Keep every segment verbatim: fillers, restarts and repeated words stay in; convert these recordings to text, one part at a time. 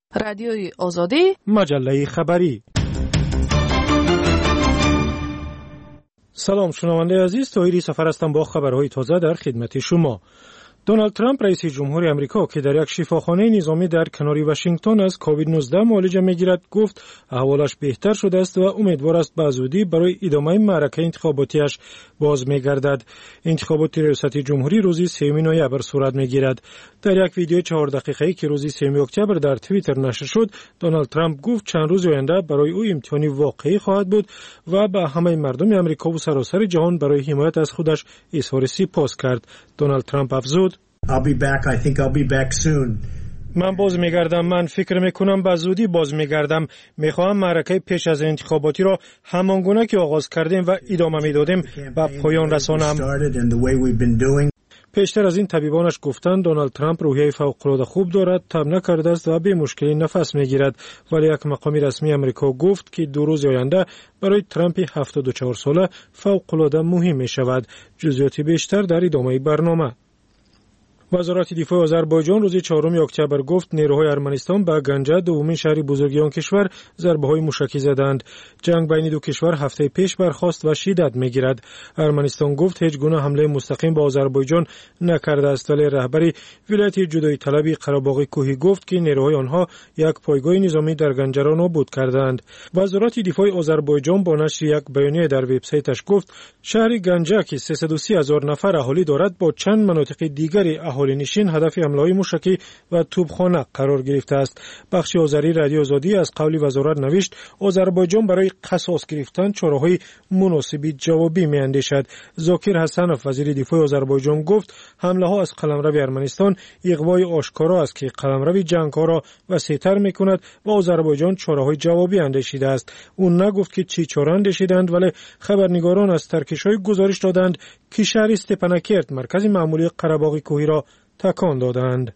رادیوی آزادی، مجله خبری. سلام شنونده عزیز، طاهری سفر هستم با خبرهای تازه در خدمت شما. دونالد ترامپ رئیس جمهور آمریکا که در یک شفاخانه نظامی در کنار واشنگتن از کووید نوزده معالجه می‌گیرد گفت احوالش بهتر شده است و امیدوار است به زودی برای ادامه معرکه انتخاباتیش باز می‌گردد. انتخابات ریاست جمهوری روز سوم نوامبر صورت می‌گیرد. در یک ویدیو چهار دقیقه‌ای که روز سوم اکتبر در توییتر نشر شد، دونالد ترامپ گفت چند روز آینده برای او امتحانی واقعی خواهد بود و به همه مردم آمریکا و سراسر جهان برای حمایت از خودش اظهار سپاس کرد. دونالد ترامپ افزود: I'll be back. I think I'll be back soon. من باز میگردم. من فکر میکنم به زودی باز میگردم. میخواهم معرکه پیش از انتخاباتی را همانگونه که آغاز کردیم و ادامه میدادیم به پایان رسانم. پیشتر از این طبیبانش گفتند دونالد ترامپ روحیه فوق‌العاده خوب دارد، تب نکرده است و به مشکلی نفس میگیرد، ولی یک مقام رسمی آمریکا گفت که دو روز آینده برای ترامپ هفتاد و چهار ساله فوق‌العاده مهم میشود. جزئیات بیشتر در ادامه برنامه. وزارت دفاع آذربایجان روز چهارم اکتبر گفت نیروهای ارمنستان به گنجه دومین شهر بزرگی آن کشور ضربه‌های موشکی زدند. جنگ بین دو کشور هفته پیش برخاست و شدت می‌گیرد. ارمنستان گفت هیچ گونه حمله مستقیم به آذربایجان نکرده است، ولی رهبر ولایت جدایی طلبی قره‌باغ کوهی گفت که نیروهای آنها یک پایگاه نظامی در گنجه را نابود کردند. وزارت دفاع آذربایجان با نشر یک بیانیه در وبسایتش گفت شهر گنجه که سیصد و سی هزار نفر اهالی دارد با چند مناطق دیگری اهالی نشین هدف حمله‌های موشکی و توپخانه قرار گرفته است. بخش آذری رادیو آزادی از قول وزارت نوشت آذربایجان برای قصاص گرفتن چاره‌های مناسب جوابی می‌اندیشد. ذاکر حسنوف وزیر دفاع آذربایجان گفت حمله‌ها از قلمرو ارمنستان اغوای آشکارا است که قلمرو جنگ‌ها را وسیع‌تر می‌کند و آذربایجان چاره‌های جوابی اندیشیده است. او نگفت که چی چاره اندیشیدند، ولی خبرنگاران از ترکش‌های گزارش دادند که شهر استپاناکرت مرکز معمولی قره‌باغ کوهی را تکان دادند.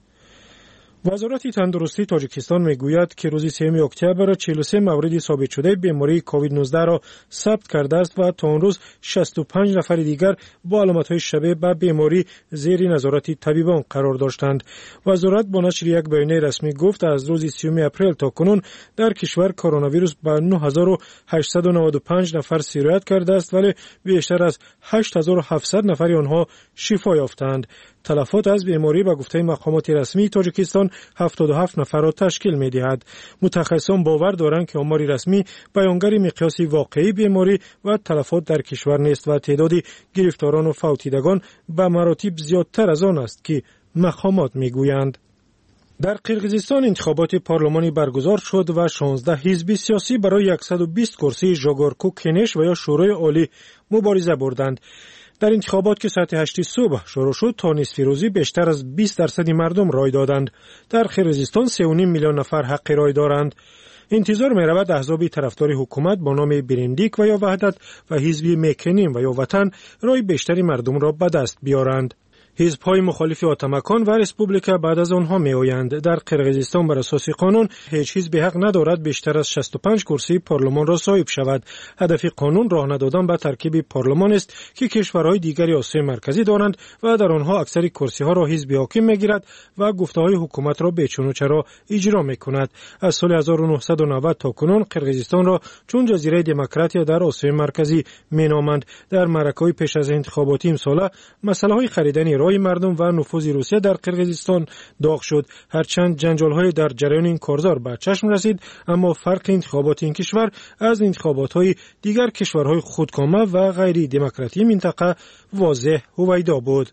وزارت تندرستی تاجیکستان میگوید که روز سوم اکتبر چهل و سه مورد ثابت شده بیماری کووید نوزده را ثبت کرده است و تا آن روز شصت و پنج نفر دیگر با علامت‌های شبیه به بیماری زیر نظارت طبیبان قرار داشتند. وزارت با نشر یک بیانیه رسمی گفت از روز سوم اپریل تا کنون در کشور کرونا ویروس به نه هزار و هشتصد و نود و پنج نفر سیرایت کرده است، ولی بیشتر از هشت هزار و هفتصد نفر آنها شفا یافتند. تلفات از بیماری به گفته مقامات رسمی تاجیکستان هفتاد و هفت نفر را تشکیل می‌دهد. متخصصان باور دارند که آمار رسمی بیانگر مقیاس واقعی بیماری و تلفات در کشور نیست و تعداد گرفتاران و فوتیدگان به مراتب زیادتر از آن است که مقامات می‌گویند. در قرقیزستان انتخابات پارلمانی برگزار شد و شانزده حزب سیاسی برای صد و بیست کرسی ژاگارکو کنش و یا شورای عالی مبارزه بردند. در انتخابات که ساعت هشت صبح شروع شد تا نصف روزی بیشتر از بیست درصد مردم رای دادند. در قرقیزستان سه و نیم میلیون نفر حق رای دارند. انتظار می رود احزاب طرفدار حکومت با نام برندیک و یا وحدت و حزب میکنیم و یا وطن رای بیشتری مردم را به دست بیارند. حزب‌های مخالف آتمکان و ریسپوبلیکا بعد از آنها می‌آیند. در قرقیزستان بر اساس قانون هیچ حزب حق ندارد بیشتر از شصت و پنج کرسی پارلمان را صاحب شود. هدف قانون راه ندادن به ترکیب پارلمان است که کشورهای دیگری آسیای مرکزی دارند و در آنها اکثر کرسی‌ها را حزب حاکم می‌گیرد و گفته‌های حکومت را به چون و چرا اجرا می‌کند. از سال هزار و نهصد و نود تا کنون قرقیزستان را چون جزیره دموکراتیا در آسیای مرکزی می‌نامند. در معرکه‌های پیش از انتخاباتی امسال مسائل خریدن رای مردم و نفوذ روسیه در قرقیزستان داغ شد. هرچند جنجال‌های در جریان این کارزار به چشم رسید، اما فرق انتخابات این کشور از انتخابات‌های دیگر کشورهای خودکامه و غیر دموکراتی منطقه واضح هویدا بود.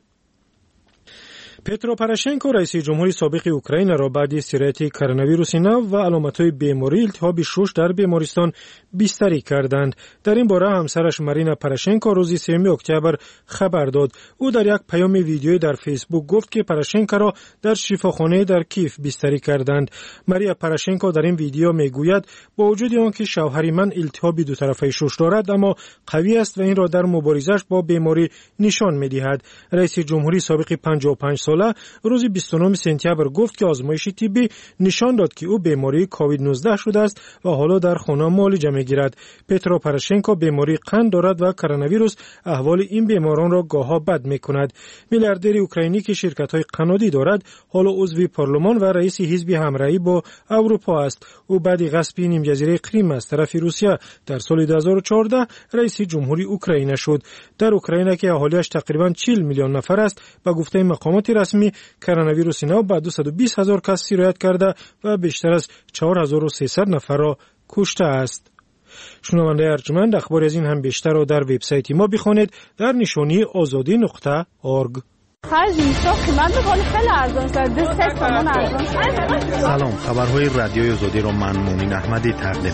پترو پروشنکو رئیس جمهوری سابق اوکراین را بعد سرایت کرونا ویروس نو و علامت‌های بیماری التهاب شش در بیمارستان بستری کردند. در این باره همسرش مارینا پروشنکو روز سوم اکتبر خبر داد. او در یک پیام ویدیویی در فیسبوک گفت که پروشنکو را در شفاخانه در کیف بستری کردند. ماریا پروشنکو در این ویدیو میگوید با وجود آنکه شوهر من التهاب دو طرفه شش دارد، اما قوی است و این را در مبارزش با بیماری نشان می‌دهد. رئیس جمهوری سابق پنجاه و پنج ساله ساله روز بیست و نهم سپتامبر گفت که آزمایش طبی نشان داد که او بیماری کووید نوزده شده است و حالا در خانه معالجه می‌گیرد. پترو پروشنکو بیماری قند دارد و کرونا ویروس احوال این بیماران را گاه‌ها بد می‌کند. میلیاردر اوکراینی که شرکت‌های قنادی دارد حالا عضو پارلمان و رئیس حزب همراهی با اروپا است. او بعد غصب نیم جزیره کریم از طرف روسیه در سال دو هزار و چهارده رئیس جمهوری اوکراین شد. در اوکراین که اهالیش تقریباً چهل میلیون نفر است، به گفته مقامات رسمی کرونا ویروس نو به دویست و بیست هزار کس سیرایت کرده و بیشتر از چهار هزار و سیصد نفر را کشته است. شنونده ارجمند، اخبار از این هم بیشتر را در وبسایت ما بخوانید در نشانی آزادی نقطه اورگ. خرج میشه قیمت میکنه خیلی ارزان شد. دست سامان ارزان. سلام، خبرهای رادیوی آزادی را من مومین احمدی تقدیم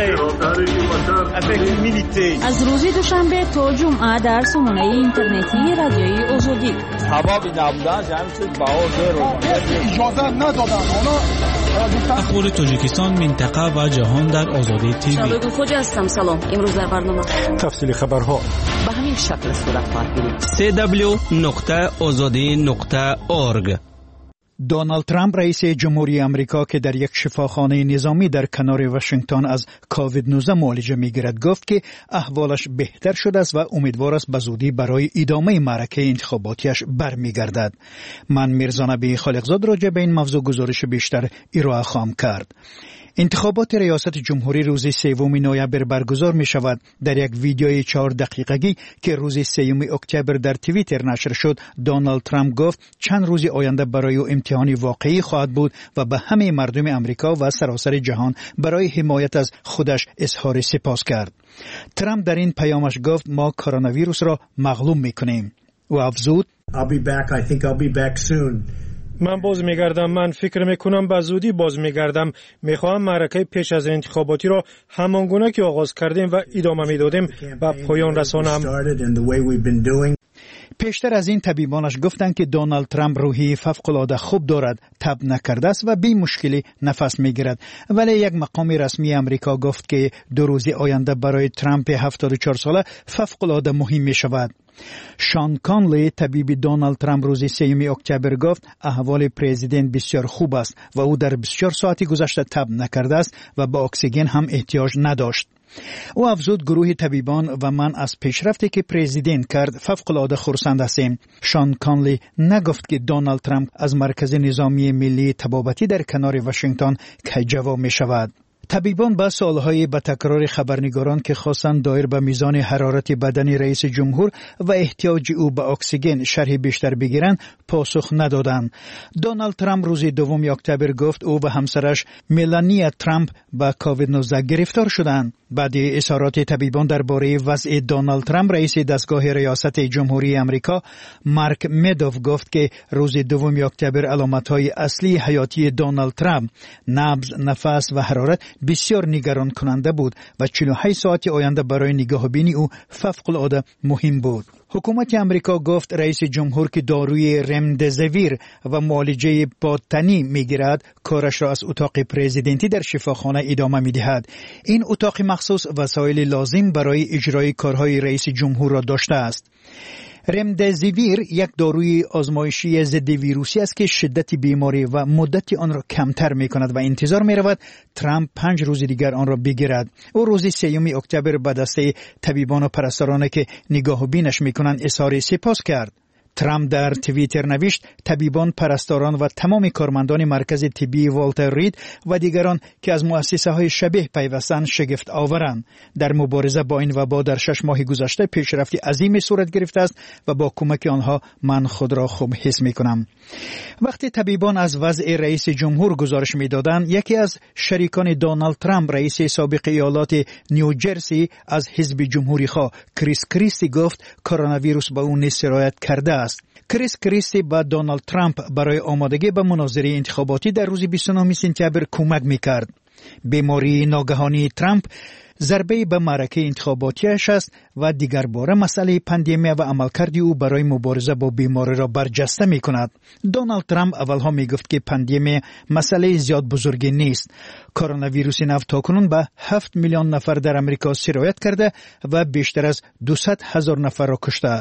می‌کنم. از روز دوشنبه تا جمعه در سامانه اینترنتی رادیوی آزادی. حبابی نبودن جمع شد باور رو اجازه ندادن. اخبار تاجیکستان، منطقه و جهان در آزادی تیوی. شبگون خوجا هستم. سلام. امروز در برنامه تفصیل خبرها به همین شکل صورت خواهد گرفت. سی دبلیو نقطه آزادی نقطه اورگ. دونالد ترامپ رئیس جمهوری آمریکا که در یک شفاخانه نظامی در کنار واشنگتن از کووید نوزده معالجه می‌گیرد گفت که احوالش بهتر شده است و امیدوار است به زودی برای ادامه معرکه انتخاباتیش برمیگردد. من میرزا نبی خالقزاد راجع به این موضوع گزارش بیشتر ارائه خواهم کرد. انتخابات ریاست جمهوری روز سوم نوامبر برگزار می شود. در یک ویدیوی چهار دقیقگی که روز سوم اکتبر در توییتر نشر شد، دونالد ترامپ گفت چند روز آینده برای او امتحانی واقعی خواهد بود و به همه مردم امریکا و سراسر جهان برای حمایت از خودش اظهار سپاس کرد. ترامپ در این پیامش گفت ما کرونا ویروس را مغلوب می کنیم. و افزود I'll be back. I think I'll be back soon. من باز میگردم. من فکر میکنم به زودی باز میگردم. میخواهم معرکه پیش از انتخاباتی را همانگونه که آغاز کردیم و ادامه میدادیم به پایان رسانم. پیشتر از این طبیبانش گفتند که دونالد ترامپ روحی فوق‌العاده خوب دارد، تب نکرده است و بی مشکلی نفس میگیرد. ولی یک مقام رسمی امریکا گفت که دو روز آینده برای ترامپ هفتاد و چهار ساله فوق‌العاده مهم می شود. شان کانلی طبیب دونالد ترامپ روز سوم اکتبر گفت احوال پرزیدنت بسیار خوب است و او در بسیار ساعتی گذشته تب نکرده است و به اکسیژن هم احتیاج نداشت. او افزود گروه طبیبان و من از پیشرفتی که پرزیدنت کرد فوق‌العاده خرسند هستیم. شان کانلی نگفت که دونالد ترامپ از مرکز نظامی ملی طبابتی در کنار واشنگتن کجاوا می شود. طبیبان با سوالهای به تکرار خبرنگاران که خواستند دایر به میزان حرارت بدن رئیس جمهور و احتیاج او به اکسیژن شرح بیشتر بگیرند پاسخ ندادند. دونالد ترامپ روز دوم اکتبر گفت او و همسرش ملانیا ترامپ با کووید نوزده گرفتار شدند. بعد اظهارات طبیبان درباره وضع دونالد ترامپ، رئیس دستگاه ریاست جمهوری آمریکا مارک مدوف گفت که روز دوم اکتبر علامت‌های اصلی حیاتی دونالد ترامپ، نبض، نفس و حرارت بسیار نگران کننده بود و چهل و هشت ساعت آینده برای نگاهبینی او فوق‌العاده مهم بود. حکومت امریکا گفت رئیس جمهور که داروی رمدزویر و معالجه بادتنی میگیرد کارش را از اتاق پرزیدنتی در شفاخانه ادامه میدهد. این اتاق مخصوص وسایل لازم برای اجرای کارهای رئیس جمهور را داشته است. رمدزویر یک داروی آزمایشی ضد ویروسی است که شدت بیماری و مدت آن را کمتر می کند و انتظار می رود ترامپ پنج روز دیگر آن را بگیرد. او روز سوم اکتبر به دسته طبیبان و پرستارانی که نگاه و بینش می کنند اظهار سپاس کرد. ترامپ در توییتر نوشت طبیبان، پرستاران و تمام کارمندان مرکز طبی والتر رید و دیگران که از مؤسسه های شبیه پیوستند شگفت آورند. در مبارزه با این وبا در شش ماه گذشته پیشرفتی عظیمی صورت گرفته است و با کمک آنها من خود را خوب حس می کنم. وقتی طبیبان از وضع رئیس جمهور گزارش می دادند، یکی از شریکان دونالد ترامپ، رئیس سابق ایالات نیوجرسی از حزب جمهوری خواه کریس کریستی گفت کرونا ویروس به او سرایت کرده است. کریس کریستی با دونالد ترامپ برای آمادگی به مناظره انتخاباتی در روز بیست و نه سپتامبر کمک می‌کرد. بیماری ناگهانی ترامپ ضربه به معرکه انتخاباتیش است و دیگر باره مسئله پاندمی و عملکرد او برای مبارزه با بیماری را برجسته می کند. دونالد ترامپ اولها می گفت که پاندمی مسئله زیاد بزرگی نیست. کرونا ویروس نو تاکنون به هفت میلیون نفر در امریکا سرایت کرده و بیشتر از دویست هزار نفر را کشته است.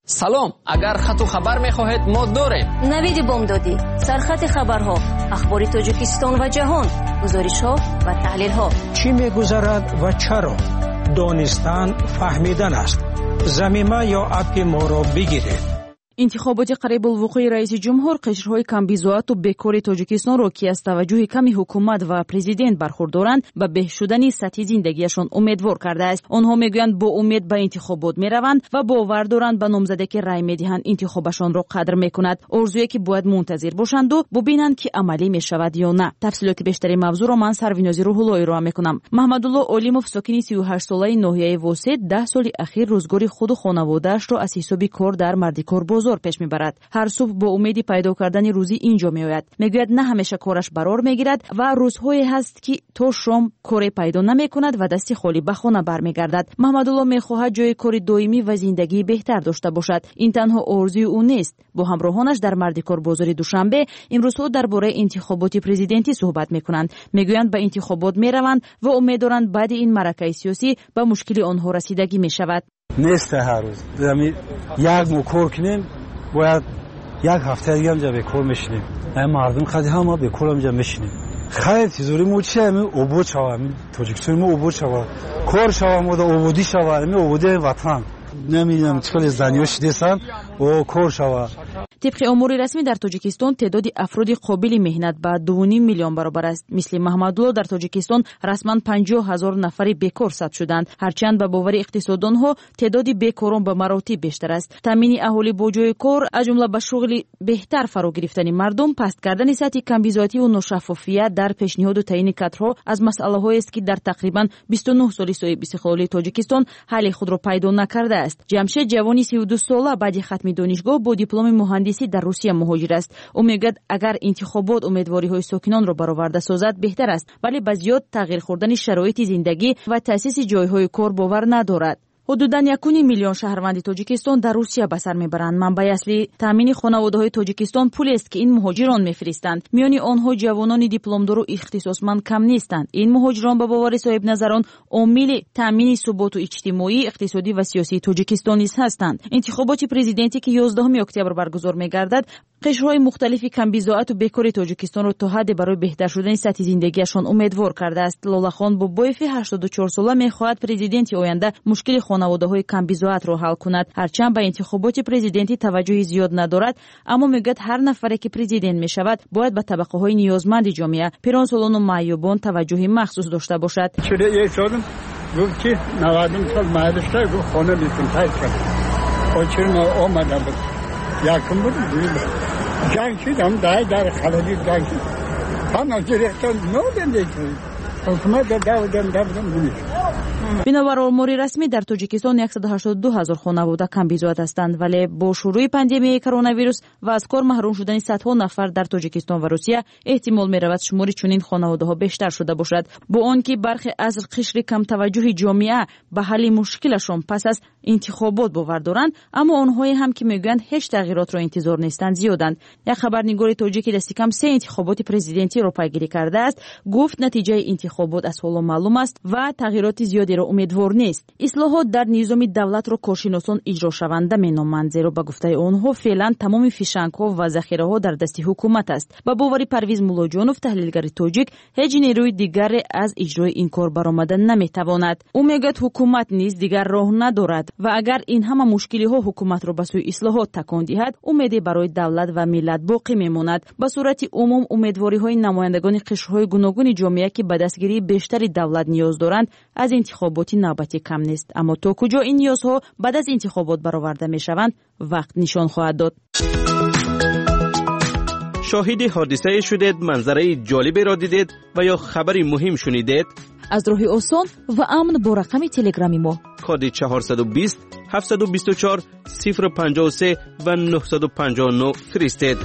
салом, агар хату хабар мехоҳед мо дорем. навиди бомдодӣ, сархати хабарҳо, ахбори тоҷикистон ва ҷаҳон, гузоришҳо ва таҳлилҳо. чӣ мегузарад ва чаро? донистан фаҳмидан аст. замима ё апи моро бигиред. интихоботи қарибулвуқӯи раиси ҷумҳур қишрҳои камбизоату бекори тоҷикистонро ки аз таваҷҷӯҳи ками ҳукумат ва президент бархурдоранд ба беҳ шудани сатҳи зиндагиашон умедвор кардааст. онҳо мегӯянд бо умед ба интихобот мераванд ва бовар доранд ба номзаде ки рай медиҳанд интихобашонро қадр мекунад. орзуе ки бояд мунтазир бошанду бубинанд ки амалӣ мешавад ё на. тафсилоти бештари мавзӯъро ман сарвинози рӯҳулло ироа мекунам. маҳмадулло олимов сокини сию ҳаштсолаи ноҳияи восед даҳ соли ахир рӯзгори худу хонаводаашро аз ҳисоби кор дар мардикор бозор пеш мебарад. ҳар субҳ бо умеди пайдо кардани рӯзӣ инҷо меояд. мегӯяд на ҳамеша кораш барор мегирад ва рӯзҳое ҳаст ки то шом коре пайдо намекунад ва дасти холӣ ба хона бармегардад. маҳмадулло мехоҳад ҷои кори доимӣ ва зиндагии беҳтар дошта бошад. ин танҳо орзуи ӯ нест. бо ҳамроҳонаш дар мардикор бозори душанбе имрӯзҳо дар бораи интихоботи президентӣ суҳбат мекунанд. мегӯянд ба интихобот мераванд ва умед доранд баъди ин маъракаи сиёсӣ ба мушкили онҳо расидагӣ мешавад. нест ҳар рӯз як мо кор кунем бояд як ҳафта дига ҳамҷа бекор мешинем. мардум хади ҳама бекор ҳамҷа мешинем. хайр тизори мо чи ами обод шава, ами тоҷикистони мо обод шава, кор шава, мода ободӣ шава, ами ободи ватан. намедонам чӣ кали занё шидесан о кор шава. тибқи омури расмӣ дар тоҷикистон теъдоди афроди қобили меҳнат ба ду ним миллион баробар аст. мисли маҳмадулло дар тоҷикистон расман панҷоҳ ҳазор нафари бекор сад шуданд. ҳарчанд ба бовари иқтисоддонҳо теъдоди бекорон ба маротиб бештар аст. таъмини аҳолӣ бо ҷои кор аз ҷумла ба шуғли беҳтар фаро гирифтани мардум, паст кардани сатҳи камбизоативу ношаффофият дар пешниҳоду таъини кадрҳо аз масъалаҳоест ки дар тақрибан бисту нӯҳ соли соҳиб истиқлолии тоҷикистон ҳалли худро пайдо накардааст. ҷамшед ҷавони сию ду сола баъди хатми донишгоҳ бо дипломи муҳандисӣ дар русия муҳоҷир аст. ӯ мегӯяд агар интихобот умедвориҳои сокинонро бароварда созад беҳтар аст, вале ба зиёд тағйир хӯрдани шароити зиндагӣ ва таъсиси ҷойҳои кор бовар надорад. ҳудудан якуни миллион шаҳрванди тоҷикистон дар русия ба сар мебаранд. манбаи асли таъмини хонаводаҳои тоҷикистон пулест ки ин муҳоҷирон мефиристанд. миёни онҳо ҷавонони дипломдору ихтисосманд кам нестанд. ин муҳоҷирон ба бовари соҳибназарон омили таъмини суботу иҷтимоӣ, иқтисодӣ ва сиёсии тоҷикистон низ ҳастанд. интихоботи президентӣ ки ёздаҳуми октябр баргузор мегардад қишрҳои мухталифи камбизоату бекори тоҷикистонро то ҳадде барои беҳтар шудани сатҳи зиндагиашон умедвор кардааст. лолахон бобоеви ҳаштоду чор сола мехоҳад президенти оянда мушкили хонаводаҳои камбизоатро ҳал кунад. ҳарчанд ба интихоботи президентӣ таваҷҷӯҳи зиёд надорад, аммо мегӯяд ҳар нафаре ки президент мешавад бояд ба табақаҳои ниёзманди ҷомеа, пиронсолону маъюбон таваҷҷӯҳи махсус дошта бошад. گفت که نودم سال مدرسه گفت خانه بیتون تایید کرد آچر ما آمده بود یکم بود دوی بود جنگ شدم دای در خلالی جنگ شد تنها گرفتن نودم دیگه حکومت دادم دادم بونیش. бинобар омори расмӣ дар тоҷикистон яксаду ҳаштоду ду ҳазор хонавода камбизоат ҳастанд, вале бо шурӯи пандемияи коронавирус ва аз кор маҳрум шудани садҳо нафар дар тоҷикистон ва русия эҳтимол меравад шумори чунин хонаводаҳо бештар шуда бошад. бо он ки бархи аз қишри камтаваҷҷӯҳи ҷомеа ба ҳалли мушкилашон пас аз интихобот бовар доранд, аммо онҳое ҳам ки мегӯянд ҳеҷ тағйиротро интизор нестанд зиёданд. як хабарнигори тоҷики дасти кам се интихоботи президентиро пайгирӣ кардааст, гуфт натиҷаи интихобот аз ҳоло маълум аст ва тағйироти зиёдеро умедвор нест. ислоҳот дар низоми давлатро коршиносон иҷрошаванда меноманд, зеро ба гуфтаи онҳо феълан тамоми фишангҳо ва захираҳо дар дасти ҳукумат аст. ба бовари Парвиз Муллоҷонов, таҳлилгари тоҷик, ҳеҷ нерӯи дигаре аз иҷрои ин кор баромада наметавонад. ӯ мегӯяд ҳукумат низ дигар роҳ надорад ва агар ин ҳама мушкилиҳо ҳукуматро ба сӯи ислоҳот такон диҳад, умеде барои давлат ва миллат боқӣ мемонад. ба сурати умум умедвориҳои намояндагони қишрҳои гуногуни ҷомеа ки ба дастгирии бештари давлат ниёз доранд аз интихоботи навбатӣ кам нест. аммо то куҷо ин ниёзҳо баъд аз интихобот бароварда мешаванд, вақт нишон хоҳад дод. шоҳиди ҳодисае шудед, манзараи ҷолиберо дидед ва ё хабари муҳим шунидед? аз роҳи осон ва амн бо рақами телеграми мо коди чаҳорсаду бист ҳафтсаду бисту чор сифр панҷоҳу се ва нуҳсаду панҷоҳу нӯ фиристед.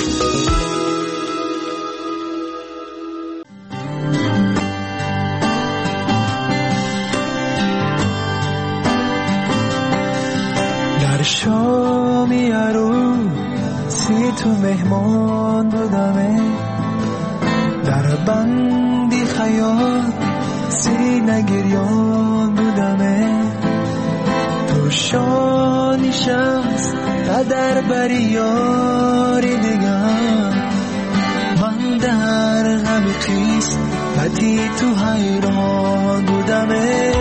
در شامی عروسی تو مهمان بودمه در بندی خیال سینه گریان بودمه تو روشانی شمس قدر بری یاری دیگر من در غم خیس بدی تو حیران بودم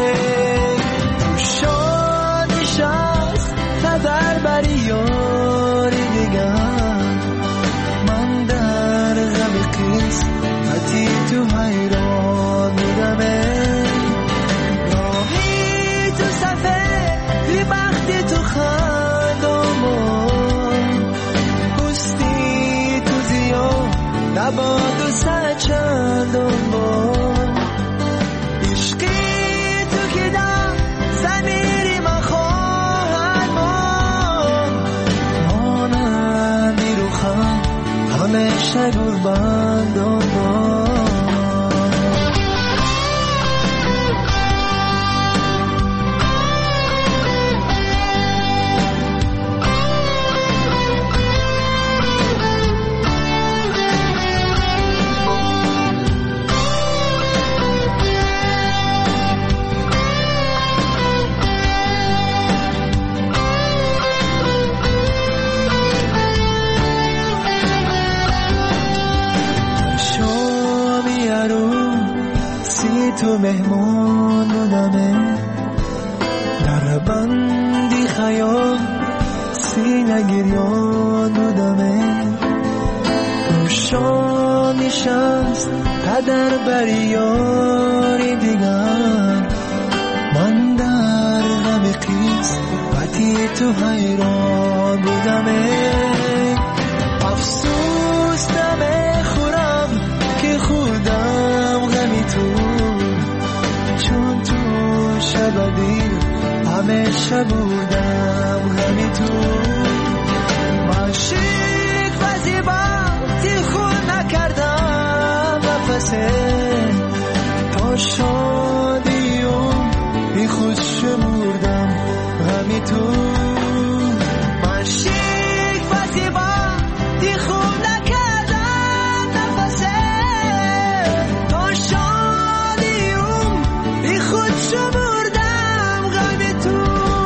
روشانی شمس قدر بری یاری دیگر من در غم خیس بدی تو حیران بودم راهی تو سفر بی بختی تو خندامون پستی تو زیاد نباد و سچندون بون عشقی تو که دم زمیری من خواهد من مانندی رو خم همیشه گربندان بون تو مهمان بودمه در بندی خیال سینه گریان بودمه روشانی شمس قدر بری یاری دیگر من در غم خیس بدی تو حیران بودمه افسوس نمی خورم که خودم غمی تو چون تو شبابی همیشه بودم غمی تو عاشق و زیبا تی خود نکردم نفسه تا شادی و بی خود شمردم غمی تو عاشق و زیبا تی خود نکردم نفسه تا شادی و بی خود شمردم غمی تو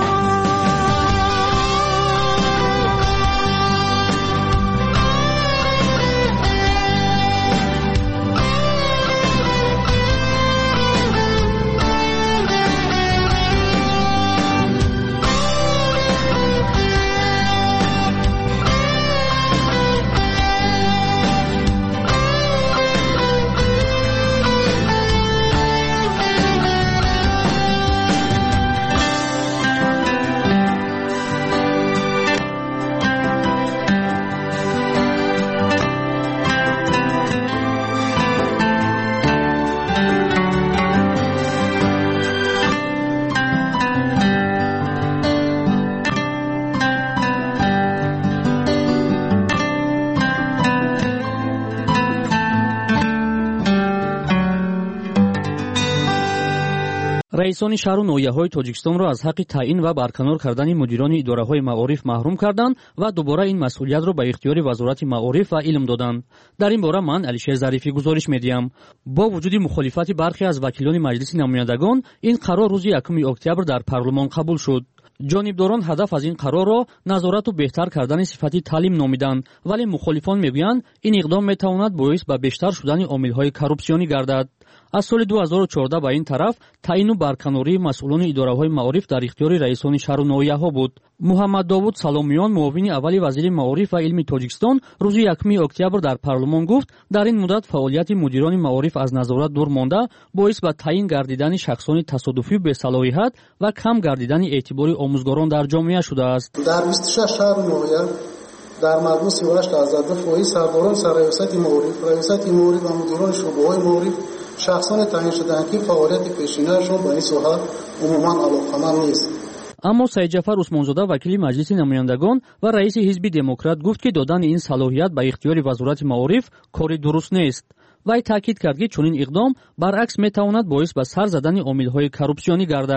раисони шаҳру ноҳияҳои тоҷикистонро аз ҳаққи таъин ва барканор кардани мудирони идораҳои маориф маҳрум карданд ва дубора ин масъулиятро ба ихтиёри вазорати маориф ва илм доданд. дар ин бора ман алишер зарифӣ гузориш медиҳам. бо вуҷуди мухолифати бархе аз вакилони маҷлиси намояндагон ин қарор рӯзи якуми октябр дар парлумон қабул шуд. ҷонибдорон ҳадаф аз ин қарорро назорату беҳтар кардани сифати таълим номиданд, вале мухолифон мегӯянд ин иқдом метавонад боис ба бештар шудани омилҳои коррупсионӣ гардад. аз соли ду ҳазору чордаҳ ба ин тараф таъину барканории масъулони идораҳои маориф дар ихтиёри раисони шаҳру ноҳияҳо буд. муҳаммад довуд саломиён, муовини аввали вазири маориф ва илми тоҷикистон, рӯзи якуми октябр дар парлумон гуфт, дар ин муддат фаъолияти мудирони маориф аз назорат дур монда боис ба таъин гардидани шахсони тасодуфӣ бесалоҳият ва кам гардидани эътибори омӯзгорон дар ҷомеа шудааст. дар бисту шаш шаҳру ноҳия дар маҷмӯъ си ва ҳашт азада фоиз сардорон сарраёсати маориф, раёсати маориф ва мудирони шуъбаҳои маориф шахсоне таъин шудаанд ки фаъолияти пешинаашон ба ин соҳа умуман алоқаманд нест. аммо саидҷафар усмонзода, вакили маҷлиси намояндагон ва раиси ҳизби демократ, гуфт, ки додани ин салоҳият ба ихтиёри вазорати маориф кори дуруст нест. вай таъкид кард, ки чунин иқдом баръакс метавонад боис ба сар задани омилҳои коррупсионӣ гардад.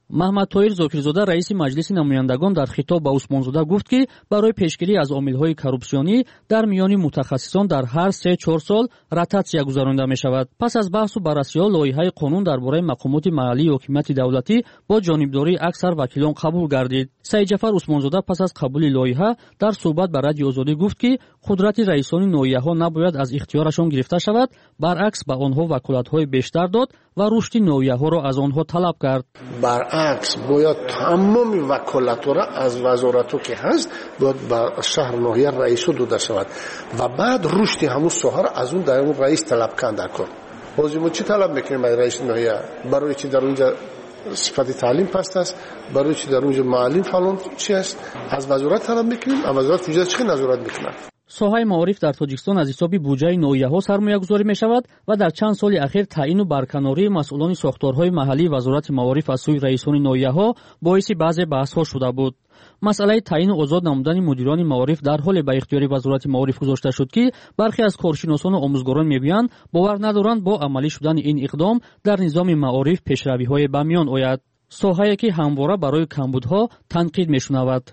محمد طاهر زاکرزاده رئیس مجلس نمایندگان در خطاب به عثمانزاده گفت که برای پیشگیری از عامل‌های کورپسیونی در میان متخصصان در هر سه چهار سال رتاتسیا گذرانده می‌شود. پس از بحث و بررسی لایحه قانون درباره مقامات محلی حکومت دولتی با جانبداری اکثر وکیلان قبول گردید. سعید جعفر عثمانزاده پس از قبول لایحه در صحبت با رادیو آزادی گفت که قدرت رئیسان ناحیه‌ها نباید از اختیارشان گرفته شود، برعکس به آنها وکالت‌های بیشتر داد و رشد ناحیه‌ها را از آنها طلب کرد. برعکس باید تمام وکالت‌ها را از وزارت‌ها که هست باید به شهر ناحیه رئیس‌ها داده شود و بعد رشد همون ساحه را از اون در اون رئیس طلب کنده کن. بازی ما چی طلب می‌کنیم از رئیس ناحیه؟ برای چی در اونجا صفت تعلیم پست است، برای چی در اونجا معلم فلان چی است؟ از وزارت طلب می‌کنیم، از وزارت اونجا چه نظارت می‌کنه؟ ساحه معارف در تاجیکستان از حساب بودجه ناحیه‌ها سرمایه‌گذاری می‌شود و در چند سال اخیر تعیین و برکناری مسئولان ساختارهای محلی وزارت معارف از سوی رئیسان ناحیه‌ها باعث بعضی بحث‌ها شده بود. مسئله تعیین و آزاد نمودن مدیران معارف در حال به اختیار وزارت معارف گذاشته شد که برخی از کارشناسان و آموزگاران می‌گویند باور ندارند با عملی شدن این اقدام در نظام معارف پیشروی‌های به میان آید. ساحه‌ای که همواره برای کمبودها تنقید می‌شنود.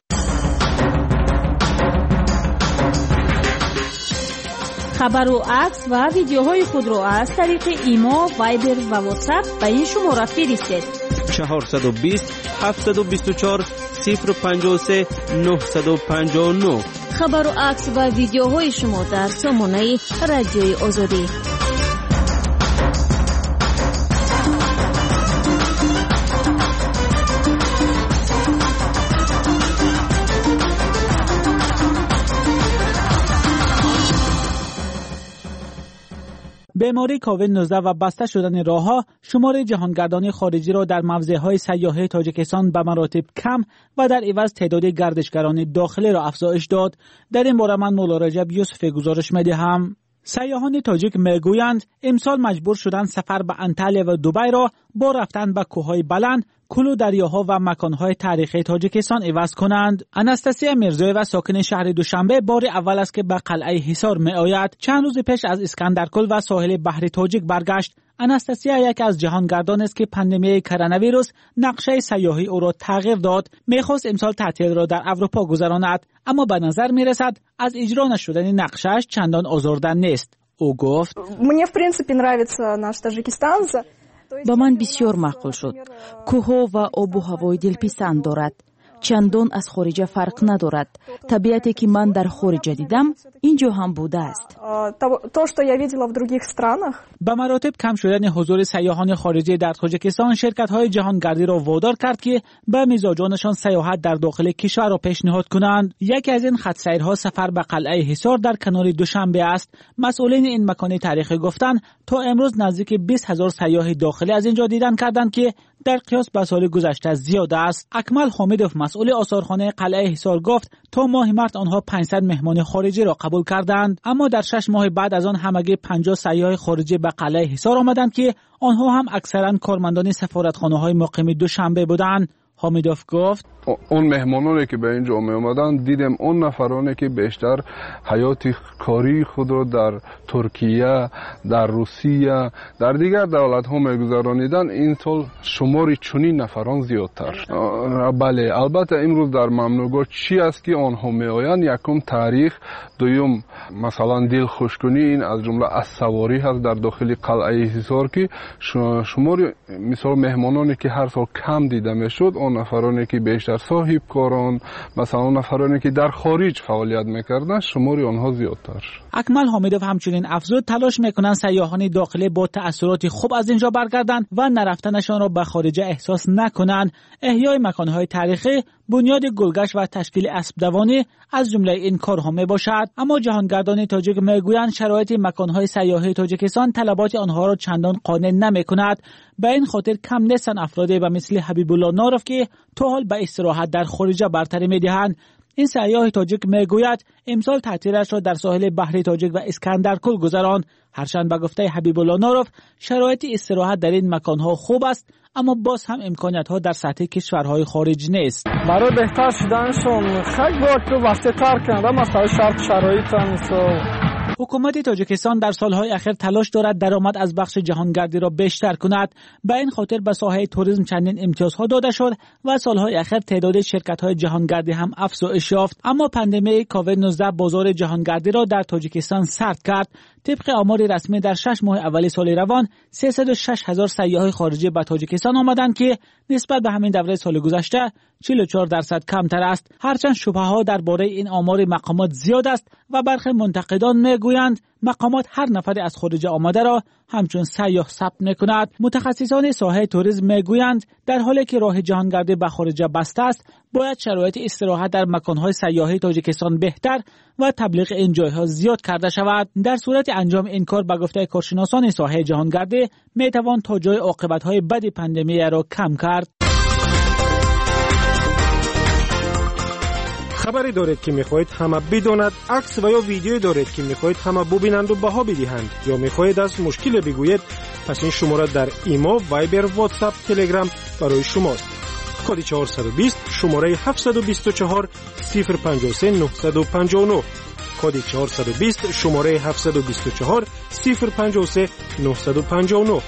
خبر و عکس و ویدیوهای خود را از طریق ایما، وایبر و واتساپ به این شماره فرستید. چهارصد و بیست هفتصد و بیست و چهار صفر پنجاه و سه نهصد و پنجاه و نه. خبر و عکس و ویدیوهای شما در سامانه رادیوی آزادی. بیماری کووید نوزده و بسته شدن راه‌ها شمار جهانگردان خارجی را در موضع‌های سیاحی تاجیکستان به مراتب کم و در عوض تعداد گردشگران داخلی را افزایش داد. در این باره من مولا رجب یوسفی گزارش می‌دهم. سیاحان تاجیک میگویند امسال مجبور شدند سفر به انطالیه و دبی را با رفتن به کوههای بلند، کلو دریاها و مکانهای تاریخی تاجیکستان عوض کنند. اناستاسیا میرزویوا ساکن شهر دوشنبه بار اول است که به قلعه حصار می آید. چند روز پیش از اسکندرکل و ساحل بحر تاجیک برگشت. اناستاسیا یکی از جهانگردان است که پاندمی کرونا ویروس نقشه سیاحی او را تغییر داد. میخواست امسال تعطیل را در اروپا گذراند، اما به نظر میرسد از اجرا نشدن نقشه‌اش چندان آزرده نیست. او گفت: Мне в принципе нравится наш Таджикистан. با من بسیار معقول شد. کوه و آب و هوای دلپسند دارد. چندان از خارج فرق ندارد. طبیعتی که من در خارج دیدم اینجا هم بوده است. То, что я видела в других странах. به مراتب کم شدن حضور سیاحان خارجی در تاجیکستان شرکت‌های جهانگردی را وادار کرد که به مزاجانشان سیاحت در داخل کشور را پیشنهاد کنند. یکی از این خط سیرها سفر به قلعه حصار در کنار دوشنبه است. مسئولین این مکان تاریخی گفتند تا امروز نزدیک بیست هزار سیاح داخلی از اینجا دیدن کردند که در قیاس به سال گذشته زیاد است. اکمل حامدوف مسئول آثارخانه قلعه حصار گفت تا ماه مارس آنها پانصد مهمان خارجی را قبول کردند، اما در شش ماه بعد از آن همگی پنجاه سیاح خارجی به قلعه حصار آمدند که آنها هم اکثرا کارمندان سفارتخانه‌های مقیم دوشنبه بودند. حامدوف گفت اون مهمانانی که به اینجا می آمدن دیدم اون نفرانی که بیشتر حیات کاری خود را در ترکیه، در روسیه، در دیگر دولت ها می گذرانیدن. این سال شماری چنین نفران زیادتر. بله، البته امروز در ممنوعگاه چی است که آنها می آیند؟ یکم تاریخ، دوم مثلا دل خوشکنی، این از جمله از سواری هست در داخل قلعه حصار که شماری مثلا مهمانانی که هر سال کم دیده می شد، اون نفرانی که بیشتر صاحب کاران، مثلا نفرانی که در خارج فعالیت میکردن، شماری آنها زیادتر. اکمل حامدوف همچنین افزود تلاش میکنند سیاحان داخلی با تأثیرات خوب از اینجا برگردند و نرفتنشان را به خارج احساس نکنند. احیای مکانهای تاریخی، بنیاد گلگشت و تشکیل اسب دوانی از جمله این کارها می باشد. اما جهانگردان تاجیک میگویند شرایط مکانهای سیاحی تاجیکستان طلبات آنها را چندان قانع نمیکند. به این خاطر کم نیستند افرادی به مثل حبیب الله ناروف که تا حال به استراحت در خارج برتری میدهند. این سیاح تاجیک میگوید امسال تعطیلش را در ساحل بحر تاجیک و اسکندرکل گذراند. هرچند به گفته حبیب الله ناروف شرایط استراحت در این مکانها خوب است، اما باز هم امکانیت‌ها در سطح کشورهای خارج نیست. برای بهتر شدنشون خیلی وقت رو وسیع‌تر کردن، مثلا شرط شرایط مثل حکومت تاجیکستان در سالهای اخیر تلاش دارد درآمد از بخش جهانگردی را بیشتر کند. به این خاطر به ساحه توریسم چندین امتیازها داده شد و سالهای اخیر تعداد شرکت‌های جهانگردی هم افزایش یافت. اما پاندمی کووید نوزده بازار جهانگردی را در تاجیکستان سرد کرد. طبق آمار رسمی در شش ماه اول سال روان سیصد و شش هزار سیاح خارجی به تاجیکستان آمدند که نسبت به همین دوره سال گذشته چهل و چهار درصد کمتر است. هرچند شبهه‌ها درباره این آمار مقامات زیاد است و برخی منتقدان میگویند مقامات هر نفری از خارج آمده را همچون سیاح ثبت می‌کند. متخصصان ساحه توریسم میگویند در حالی که راه جهانگردی به خارج بسته است، باید شرایط استراحت در مکان‌های سیاحی تاجیکستان بهتر و تبلیغ این جای‌ها زیاد کرده شود. در صورت انجام این کار به گفته کارشناسان ساحه جهانگردی میتوان تا جای عاقبت‌های بد پاندمی را کم کرد. خبری دارید که میخواهید همه بداند، عکس و یا ویدیویی دارید که میخواهید همه ببینند و بها بدهند، یا میخواهید از مشکل بگویید، پس این شماره در ایمو، وایبر، واتساپ، تلگرام برای شماست. کد چهارصد و بیست شماره هفتصد و بیست و چهار صفر پنج سه نه پنج نه. کد چهارصد و بیست شماره هفتصد و بیست و چهار صفر پنج سه نه پنج نه.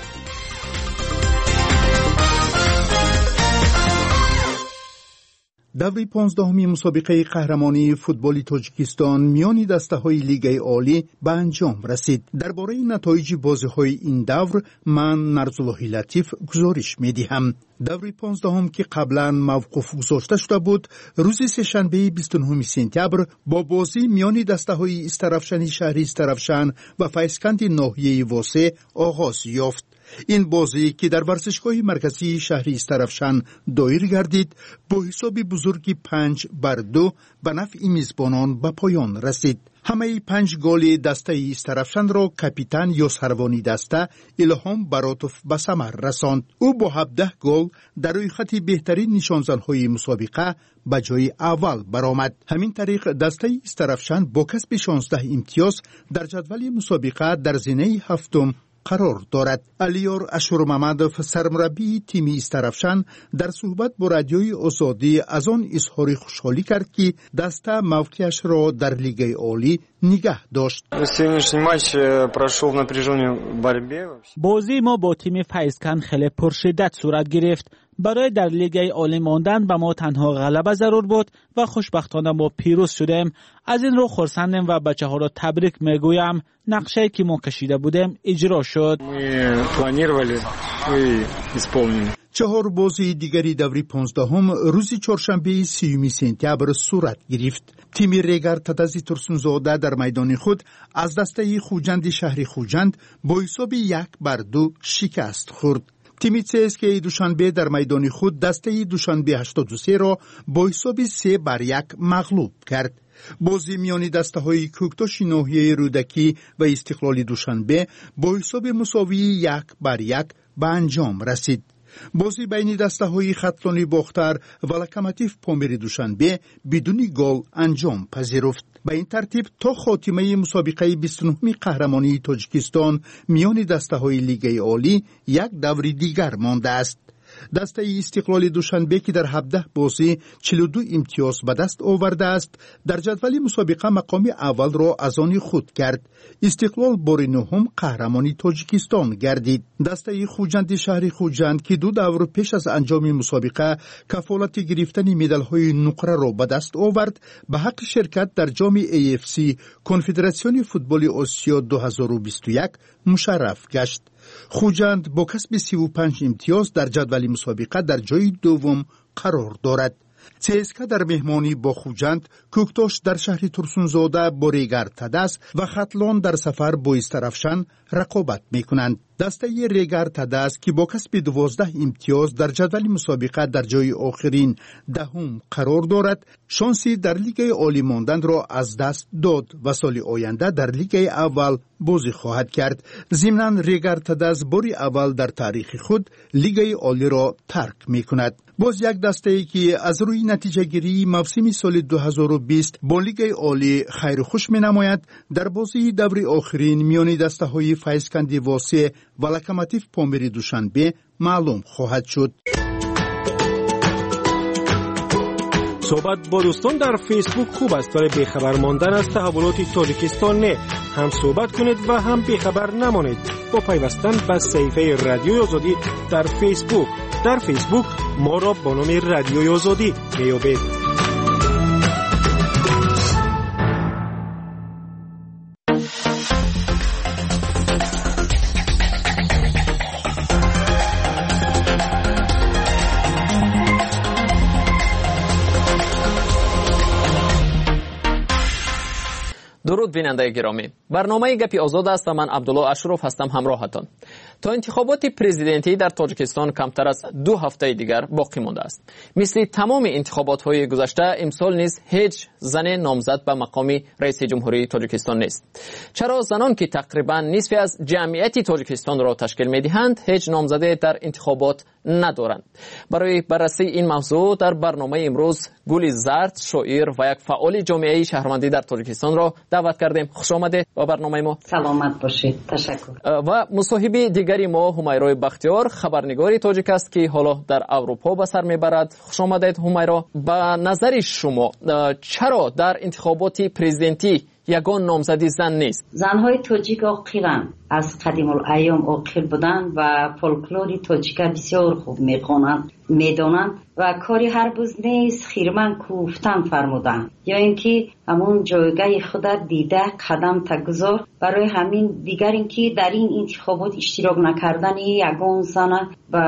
دوره پانزدهمی مسابقه قهرمانی فوتبال تاجیکستان میان دسته‌های لیگ عالی به انجام رسید. درباره نتایج بازی‌های این دور من نرزالله لطیف گزارش می‌دهم. دوره پانزدهم که قبلا موقوف گذاشته شده بود، روز سه‌شنبه بیست و نهم سپتامبر با بازی میان دسته‌های استرافشان شهری استرافشان و فیضکند ناحیه واسه آغاز یافت. این بازی که در ورزشگاه مرکزی شهری استرافشان دایر گردید با حساب بزرگی پنج بر دو به نفع میزبانان به پایان رسید. همه پنج گل دسته استرافشان را کاپیتان یا سروانی دسته الهام براتوف به ثمر رساند. او با هفده گل در روی خط بهترین نشانزن‌های مسابقه به جای اول برآمد. همین طریق دسته استرافشان با کسب شانزده امتیاز در جدول مسابقه در زینه هفتم قرار دارد. علیار اشورممدوف سرمربی تیم استرافشان در صحبت با رادیوی آزادی از آن اظهار خوشحالی کرد که دسته موقعش را در لیگ عالی نگه داشت. بازی ما با تیم فیضکند خیلی پرشدت صورت گرفت. برای در لیگ عالی ماندن به ما تنها غلبه ضرور بود و خوشبختانه ما پیروز شدیم. از این رو خرسندیم و بچه ها را تبریک میگویم. نقشه که ما کشیده بودیم اجرا شد. چهار بازی دیگری دوره پانزدهم روز چهارشنبه سیوم سپتامبر صورت گرفت. تیم ریگر تدازی ترسونزاده در میدان خود از دسته خوجند شهری خوجند با حساب یک بر دو شکست خورد. تیم سی‌اس‌کے دوشنبه در میدان خود دسته دوشنبه هشتاد و سه را با حساب سه بر یک مغلوب کرد. بازی میان دسته‌های کوکتاش ناحیه رودکی و استقلال دوشنبه با حساب مساوی یک بر یک به انجام رسید. بازی بین دسته‌های خطلانی باختر و لوکوموتیو پامیر دوشنبه بدون گل انجام پذیرفت. به این ترتیب تا خاتمه مسابقه بیست و نهم قهرمانی تاجیکستان میان دسته‌های لیگ عالی یک دور دیگر مانده است. دسته استقلال دوشنبه که در هفده بازی چهل و دو امتیاز به دست آورده است، در جدول مسابقه مقام اول را از آن خود کرد. استقلال بار نهم قهرمانی تاجیکستان گردید. دسته خوجند شهری خوجند که دو دور پیش از انجام مسابقه کفالت گرفتن مدال‌های نقره را به دست آورد، به حق شرکت در جام ای اف سی کنفدراسیون فوتبال آسیا دو هزار و بیست و یک مشرف گشت. خوجند با کسب سی و پنج امتیاز در جدول مسابقه در جای دوم قرار دارد. سی‌اس‌کے در مهمانی با خوجند، کوکتاش در شهر ترسونزاده با ریگر تداس و خطلان در سفر با استرافشان رقابت میکنند. دسته ریگر تداس که با کسب دوازده امتیاز در جدول مسابقه در جای آخرین دهم قرار دارد، شانسی در لیگ عالی ماندن را از دست داد و سال آینده در لیگ اول بازی خواهد کرد. ضمناً ریگر تداس باری اول در تاریخ خود لیگ عالی را ترک میکند. باز یک دسته ای که از روی نتیجه گیری موسم سال دو هزار و بیست با لیگ عالی خیر خوش می نماید، در بازی دور آخرین میان دسته های فیضکند واسه و لوکوموتیو پامیر دوشنبه معلوم خواهد شد. صحبت با دوستان در فیسبوک خوب است ولی بیخبر ماندن از تحولات تاجیکستان نه. هم صحبت کنید و هم بیخبر نمانید با پیوستن به صفحه رادیوی آزادی در فیسبوک. در فیسبوک ما را با نام رادیوی آزادی میابید. درود بیننده گرامی، برنامه گپی آزاد است و من عبدالله اشرف هستم همراهتان. تا انتخابات پرزیدنتی در تاجیکستان کمتر از دو هفته دیگر باقی مانده است. مثل تمام انتخابات های گذشته امسال نیز هیچ زن نامزد به مقام رئیس جمهوری تاجیکستان نیست. چرا زنان که تقریبا نصف از جمعیت تاجیکستان را تشکیل می‌دهند هیچ نامزده در انتخابات ندارند؟ برای بررسی این موضوع در برنامه امروز گل زرد، شاعر و یک فعال جامعه شهروندی در تاجیکستان را دعوت کردیم. خوش آمده با برنامه ما. سلامت باشید. تشکر. و مصاحب دیگری ما همیرا بختیار، خبرنگاری تاجیک است که حالا در اروپا به سر میبرد. خوش آمدید همیرا. به نظر شما چرا در انتخابات پرزیدنتی یگان نامزدی زن نیست؟ زنهای تاجیک عاقلند، از قدیم الایام عاقل بودند و فولکلور تاجیک بسیار خوب میخوانند، میدانند و کاری هر روز نیست خیرمن کوفتن فرمودند، یا اینکه همون جایگاه خود دیده قدم تگذار. برای همین دیگر اینکه در این انتخابات اشتراک نکردن یگان زن و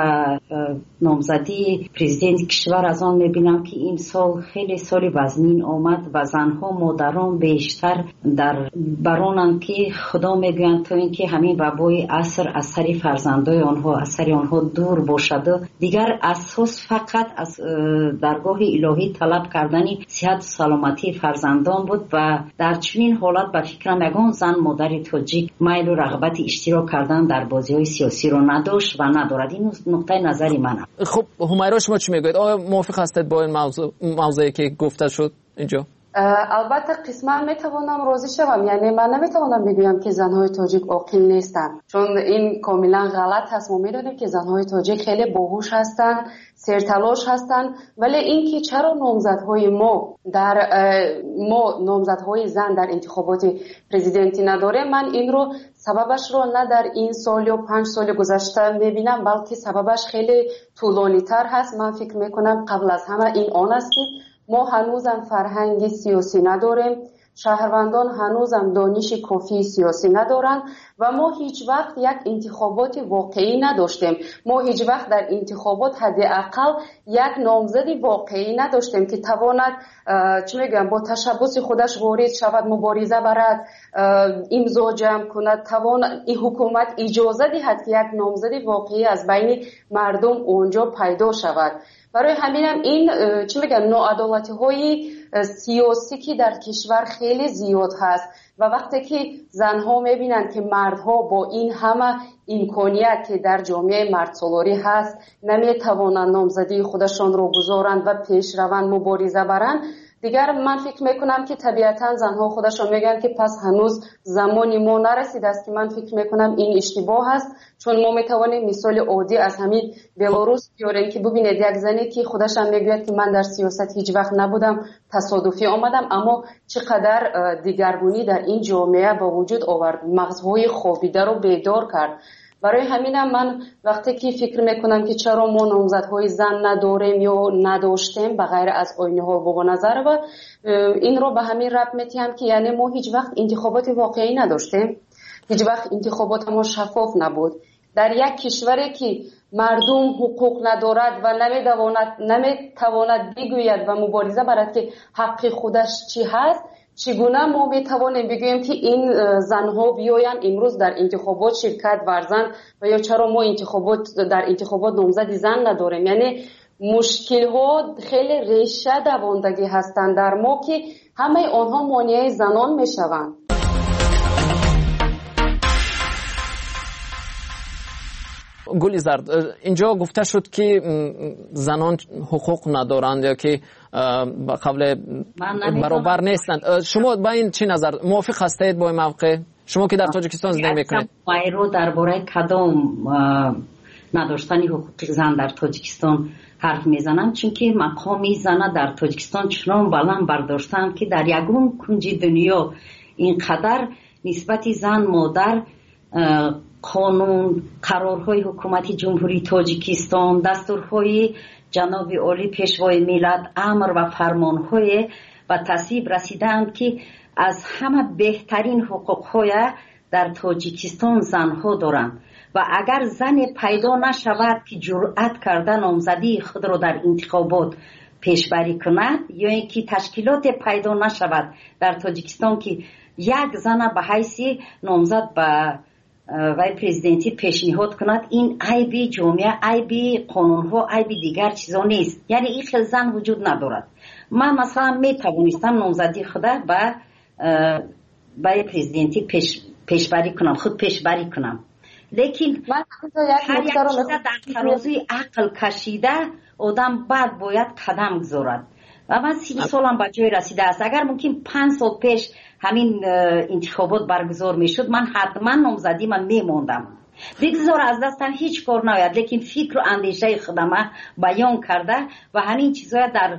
نامزدی پرزیدنت کشور از آن میبینم که این سال خیلی سالی وزنین آمد و زنها مادران بیشتر در برانند که خدا میگویند تا اینکه همین وبای عصر از سر فرزندای آنها از سر آنها دور باشد. دیگر اساس فقط از درگاه الهی طلب کردن صحت و سلامتی فرزندان بود و در چنین حالت به فکرم یگان زن مادر تاجیک میل و رغبت اشتراک کردن در بازی‌های سیاسی رو نداشت و ندارد. این نقطه نظری منه. خب همیرا شما چی میگوید؟ آیا موافق هستید با این موضوع موضوعی که گفته شد اینجا؟ البته قسما میتوانم راضی شوم، یعنی من نمیتوانم بگویم که زنهای تاجیک عاقل نیستند، چون این کاملا غلط هست. ما میدونیم که زنهای تاجیک خیلی باهوش هستند، سرتلاش هستند، ولی این که چرا نامزدهای ما در ما نامزدهای زن در انتخابات پرزیدنتی نداره، من این رو سببش رو نه در این سال یا پنج سال گذشته میبینم، بلکه سببش خیلی طولانی تر هست. من فکر میکنم قبل از همه این آن است که ما هنوزم فرهنگ سیاسی نداریم، شهروندان هنوزم دانش کافی سیاسی ندارن و ما هیچ وقت یک انتخابات واقعی نداشتیم. ما هیچ وقت در انتخابات حداقل یک نامزد واقعی نداشتیم که تواند چه میگم با تشبث خودش وارد شود، مبارزه برد، امضا جمع کند، توان این حکومت اجازه دهد که یک نامزد واقعی از بین مردم اونجا پیدا شود. برای همینم این چه میگن ناعدالتی های سیاسی که در کشور خیلی زیاد هست و وقتی که زنها میبینند که مردها با این همه امکانیت که در جامعه مردسالاری هست نمیتوانند نامزدی خودشان رو گذارند و پیش روند مبارزه برند، دیگر من فکر میکنم که طبیعتا زنها خودشان میگن که پس هنوز زمانی ما نرسیده است، که من فکر میکنم این اشتباه است. چون ما میتوانیم مثال عادی از همین بلاروس بیاریم که ببینید یک زنی که خودشان میگوید که من در سیاست هیچ وقت نبودم، تصادفی آمدم، اما چقدر دیگرگونی در این جامعه با وجود آورد، مغزهای خوابیده رو بیدار کرد. برای همینم من وقتی که فکر میکنم که چرا ما نامزدهای زن نداریم یا نداشتیم به غیر از آینه ها و نظر و این رو به همین ربط میتیم که یعنی ما هیچ وقت انتخابات واقعی نداشتیم، هیچ وقت انتخابات ما شفاف نبود. در یک کشوری که مردم حقوق ندارد و نمیتواند نمیتواند بگوید و مبارزه برد که حق خودش چی هست، چگونه ما میتوانیم بگوییم که این زنها بیاین امروز در انتخابات شرکت ورزند و یا چرا ما انتخابات در انتخابات نامزد زن نداریم؟ یعنی مشکل ها خیلی ریشه دواندگی هستند در ما که همه آنها مانع زنان میشوند. گل زرد، اینجا گفته شد که زنان حقوق ندارند یا که قبل برابر نیستند. شما با این چی نظر موافق هستید با این موقع؟ شما که در تاجیکستان زندگی میکنید. ما رو درباره کدام نداشتن حقوق زن در تاجیکستان حرف میزنم، چون که مقام زن در تاجیکستان چنان بلند برداشتن که در یگون کنج دنیا اینقدر نسبت زن مادر قانون، قرارهای حکومت جمهوری تاجیکستان، دستورهای جناب عالی پیشوای ملت، امر و فرمانهای و تصویب رسیدند که از همه بهترین حقوقهای در تاجیکستان زنها دارند و اگر زن پیدا نشود که جرأت کرده نامزدی خود را در انتخابات پیشبری کند یا اینکه تشکیلات پیدا نشود در تاجیکستان که یک زن به حیث نامزد به وای پرزیدنتی پیشنهاد کند، این عیبی جامعه، عیبی قانونها، عیبی دیگر چیزا نیست. یعنی این خیلی زن وجود ندارد. من مثلا می توانستم نامزدی خود به وای پرزیدنتی پیش پیشبری کنم، خود پیشبری کنم، لیکن هر یک چیز در ترازوی عقل کشیده آدم بعد باید قدم گذارد و من سی سالم به جای رسیده است. اگر ممکن پنج سال پیش همین انتخابات برگزار می شد من حتما نامزدی من می موندم. بگذار از دستم هیچ کار ناید، لیکن فکر و اندیشه خودم بیان کرده و همین چیزها در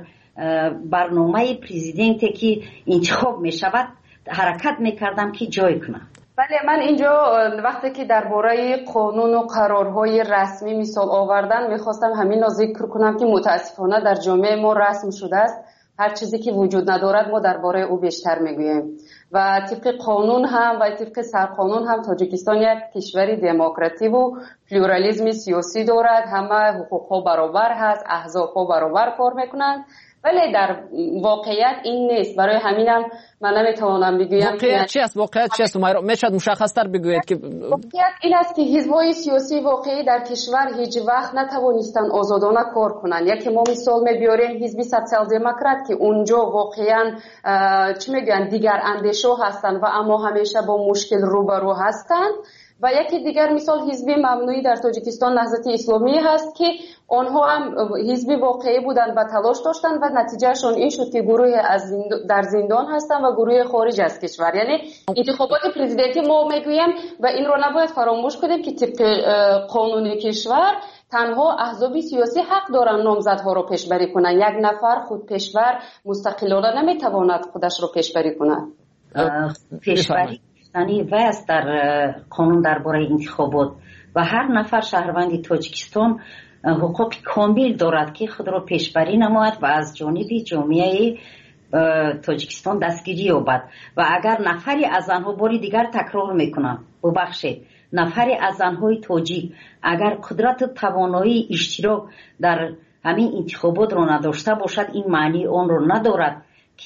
برنامه پرزیدنتی که انتخاب می شود حرکت می کردم که جای کنم. بله، من اینجا وقتی که درباره قانون و قرارهای رسمی مثال آوردن میخواستم همین را ذکر کنم که متاسفانه در جامعه ما رسم شده است هر چیزی که وجود ندارد ما درباره او بیشتر میگوییم و طبق قانون هم و طبق سرقانون هم تاجیکستان یک کشور دموکراتیک و پلورالیسم سیاسی دارد، همه حقوقها برابر هست، احزابها برابر کار میکنند، ولی در واقعیت این نیست. برای همینم من نمیتوانم بگویم واقعیت چی است. واقعیت چی است؟ میشد مشخص‌تر بگویید که واقعیت این است که حزب‌های سیاسی واقعی در کشور هیچ وقت نتوانستند آزادانه کار کنند. یکی ما مثال میبریم حزب سوسیال دموکرات که اونجا واقعا چی میگن دیگر اندیشه هستند و اما همیشه با مشکل روبرو هستند و یکی دیگر مثال حزب ممنوعی در تاجیکستان نهضت اسلامی هست که آنها هم حزب واقعی بودند و تلاش داشتند و نتیجهشون این شد که گروه از زندان در زندان هستند و گروه خارج از کشور. یعنی انتخابات پرزیدنتی ما میگویم و این رو نباید فراموش کنیم که طبق قانون کشور تنها احزاب سیاسی حق دارن نامزدها رو پیشبری کنن. یک نفر خود پیشور مستقلانه نمیتواند خودش رو پیشبری کند. پیشبری یعنی وست در قانون درباره انتخابات و هر نفر شهروند تاجیکستان حقوق کامل دارد که خود را پیشبری نماید و از جانب جامعه تاجیکستان دستگیری یابد و اگر نفری از آنها باری دیگر تکرار میکنم ببخشید نفری از آنهای تاجیک اگر قدرت و توانایی اشتراک در همین انتخابات را نداشته باشد این معنی آن را ندارد که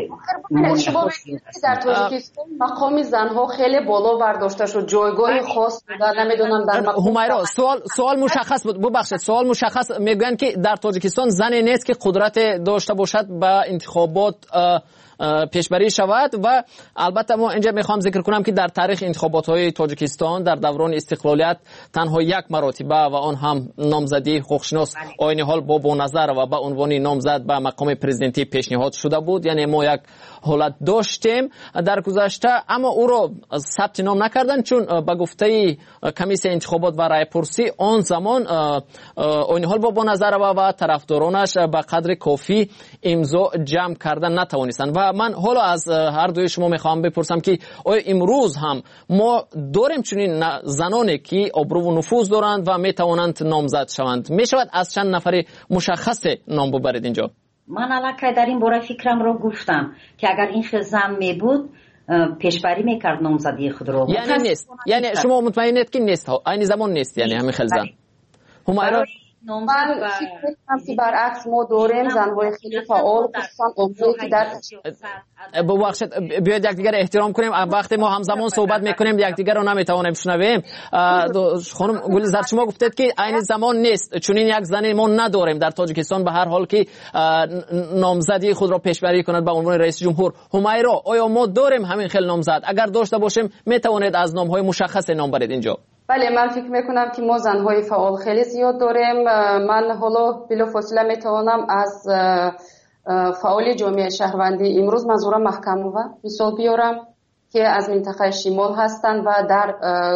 در تاجیکستان مقام زنها خیلی بالا برداشته شد، جایگاه خاص بوده. نمیدونم در مقام همیرا سوال سوال مشخص بود. ببخشید سوال مشخص میگن که در تاجیکستان زنی نیست که قدرت داشته باشد با انتخابات پیشبری شود و البته ما اینجا میخوام ذکر کنم که در تاریخ انتخابات های تاجیکستان در دوران استقلالیت تنها یک مرتبه و آن هم نامزدی حقوقشناس آینی حال بابا نظر و به عنوان نامزد به مقام پرزیدنتی پیشنهاد شده بود. یعنی ما یک حالت داشتیم در گذشته اما او را ثبت نام نکردن چون به گفته کمیسیون انتخابات و رای پرسی آن زمان آینی حال بابا نظر و, و طرفدارانش به قدر کافی امضا جمع کردن نتوانستند. و من حالا از هر دوی شما میخوام بپرسم که آیا امروز هم ما داریم چنین زنانی که آبرو و نفوذ دارند و میتوانند نامزد شوند؟ میشود از چند نفر مشخص نام ببرید اینجا؟ من الکی در این باره فکرم رو گفتم که اگر این خیلی زن می بود پیشبری میکرد نامزدی خود رو. یعنی نیست، یعنی شما مطمئنید که نیست ها این زمان نیست، یعنی همین خیلی زن همیرا من فکر میکنم که برعکس ما داریم زنهای خیلی فعال خصوصا اونهایی که در ببخشید بیاید یکدیگر احترام کنیم. وقتی ما همزمان صحبت میکنیم یکدیگر رو نمیتوانیم بشنویم. خانم گلزار شما گفتید که این زمان نیست چون این یک زنی ما نداریم در تاجیکستان به هر حال که نامزدی خود را پیشبری کند به عنوان رئیس جمهور. همیرا آیا ما داریم همین خیل نامزد؟ اگر داشته باشیم میتوانید از نامهای مشخص نام برید اینجا؟ بله من فکر میکنم که ما زنهای فعال خیلی زیاد داریم. من حالا بلافاصله میتوانم از فعال جامعه شهروندی امروز منظورم محکموه مثال بیارم که از منطقه شمال هستند و در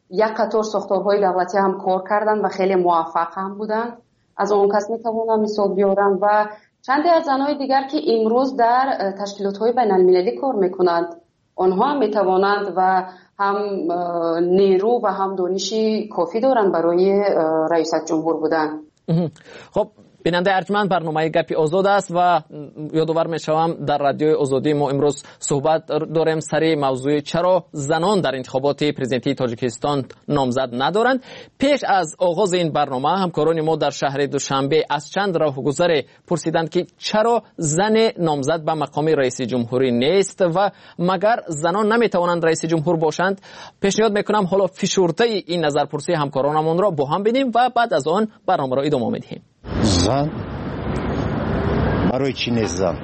یک قطار ساختارهای دولتی هم کار کردند و خیلی موفق هم بودند. از اون کس میتوانم مثال بیارم و چندی از زنهای دیگر که امروز در تشکیلات‌های بین‌المللی کار میکنند، آنها هم میتوانند و هم نیرو و هم دانشی کافی دارند برای رئیس جمهور بودن. خب بیننده ارجمند، برنامه گپی آزاد است و یادآور میشوم در رادیوی آزادی ما امروز صحبت داریم سر موضوع چرا زنان در انتخابات پرزیدنتی تاجیکستان نامزد ندارند. پیش از آغاز این برنامه همکاران ما در شهر دوشنبه از چند راهگذر پرسیدند که چرا زن نامزد به مقام رئیس جمهوری نیست و مگر زنان نمیتوانند رئیس جمهور باشند. پیشنهاد میکنم حالا فشرده این نظرپرسی همکارانمون را با هم ببینیم و بعد از آن برنامه را ادامه میدیم. زن برای چی نیست زن؟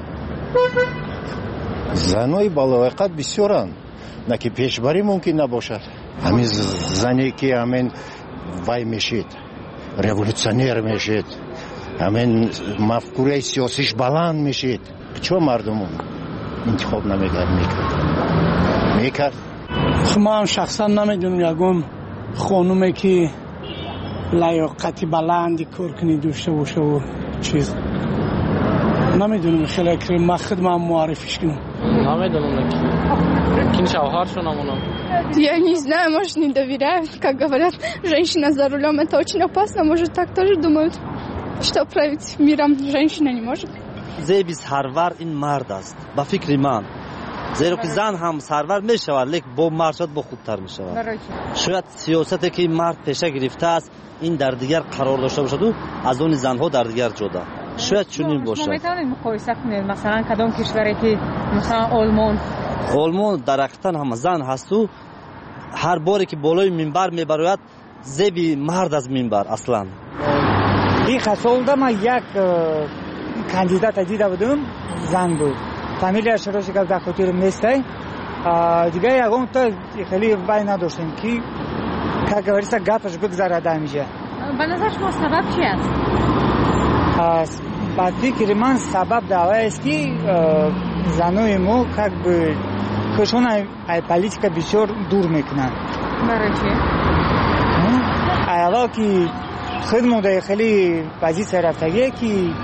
زنهای بالایقت بسیارند، نه که پیشبری ممکن نباشد. همین زنی که همین وای میشید، ریولوشنیر میشید، همین مفکوره سیاسیش بلند میشید، چرا مردم انتخاب نمیکرد؟ میکرد میکرد ما هم شخصا نمیدونم یکم خانومه که لیاقتی بلندی کار کنی داشته باشه و چیز نمیدونم، خیلی که ما خودم معرفیش کنم نمیدونم кин шавҳаршон амонам. Я не знаю, может, не доверяют. Как говорят, женщина за рулем это очень опасно. Может, так тоже думают, что править миром женщина не может. زیبی سرور این مرد است با فکر من، زیرا که زن هم سرور می شود لیک با مرد شد با خودتر می شود. شاید سیاستی که این مرد پیشه گرفته است این در دیگر قرار داشته باشد و از اون زنها در دیگر جدا شاید چنین باشد. شما میتونید مقایسه کنید مثلا کدام کشوری که مثلا آلمان آلمان درختاً هم زن هست و هر باری که بالای منبر میبراید زیبی مرد از منبر اصلا. این خسالده من یک کاندیدات دیده بودم، زن بود، فامیلیش رو که در خاطر نیسته دیگه یکم تا خیلی وای نداشتیم که که گوریسته گپش بگذارده میشه. به نظر شما سبب چی است؟ با فکر من سبب دعوی است که زنای ما که کشون ای پالیتیکا بسیار دور میکنن. برای چی؟ ایالا که خدمت خیلی позиция رفتگی که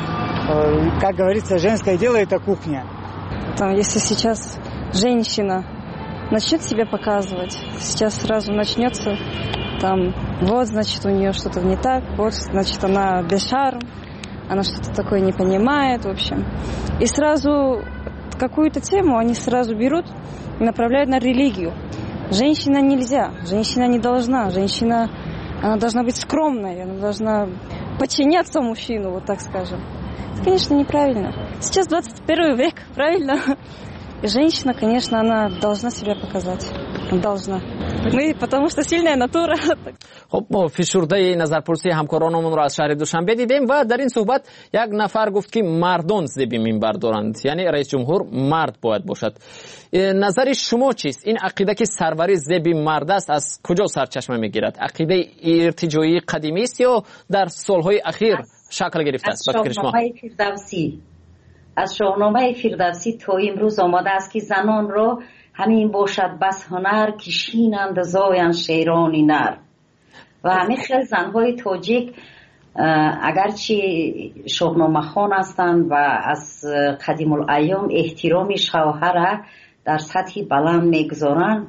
как говорится, женское дело это кухня. Там, если сейчас женщина начнет себя показывать, сейчас сразу начнется там, вот, значит, у нее что-то не так, вот, значит, она без шарм, она что-то такое не понимает, в общем. И сразу какую-то тему они сразу берут и направляют на религию. Женщина нельзя, женщина не должна, женщина, она должна быть скромной, она должна подчиняться мужчину, вот так скажем. Это, конечно, неправильно. Сейчас двадцать первый век, правильно? И женщина, конечно, она должна себя показать. Должна. Мы, потому что сильная натура. خب ما فشرده نظرپرسی همکارانمون را از شهر دوشنبه دیدیم و در این صحبت یک نفر گفت که مردان زیبی منبر دارند، یعنی رئیس جمهور مرد باید باشد. نظر شما چیست؟ این عقیده که سروری زیبی مرد است از کجا سرچشمه میگیرد؟ عقیده ارتجاعی قدیمی است یا در سالهای اخیر شکل گرفته است؟ از شاهنامه فردوسی از شاهنامه فردوسی تا امروز آماده است که زنان را همین باشد بس هنر که شینند زاین شیرانی نر. و همین خیلی زنهای تاجیک اگرچه شاهنامه خوان هستند و از قدیم الایام احترام شوهر در سطح بلند میگذارند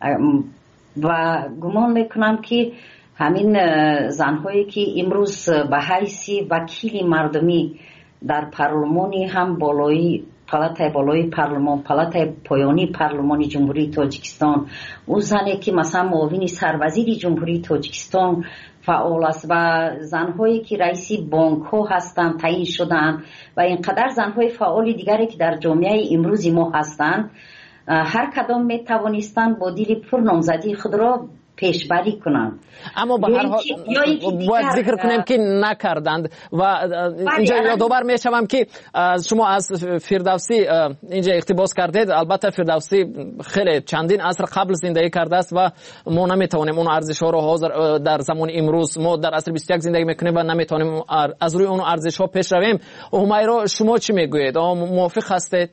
و گمان میکنم که همین زنهایی که امروز به حیث وکیل مردمی در پارلمانی هم بالایی پالاتای بالای پارلمان، پالاتای پایانی پارلمان جمهوری تاجیکستان، او زنی که مثلا معاون سروزیر جمهوری تاجیکستان فعال است و زنهایی که رئیس بانک ها هستند تعیین شدند و اینقدر زنهای فعال دیگری که در جامعه امروز ما هستند، هر کدام می توانستند با دل پر نامزدی خود را پیشبری کنند. اما به هر حال باید ذکر کنیم که نکردند و اینجا یادآور میشوم که شما از فردوسی اینجا اقتباس کردید. البته فردوسی خیلی چندین عصر قبل زندگی کرده است و ما نمیتوانیم اون ارزش ها رو حاضر در زمان امروز، ما در عصر بیست و یک زندگی میکنیم و نمیتوانیم از روی اون ارزش ها پیش رویم. همیرا شما چی میگویید؟ موافق هستید؟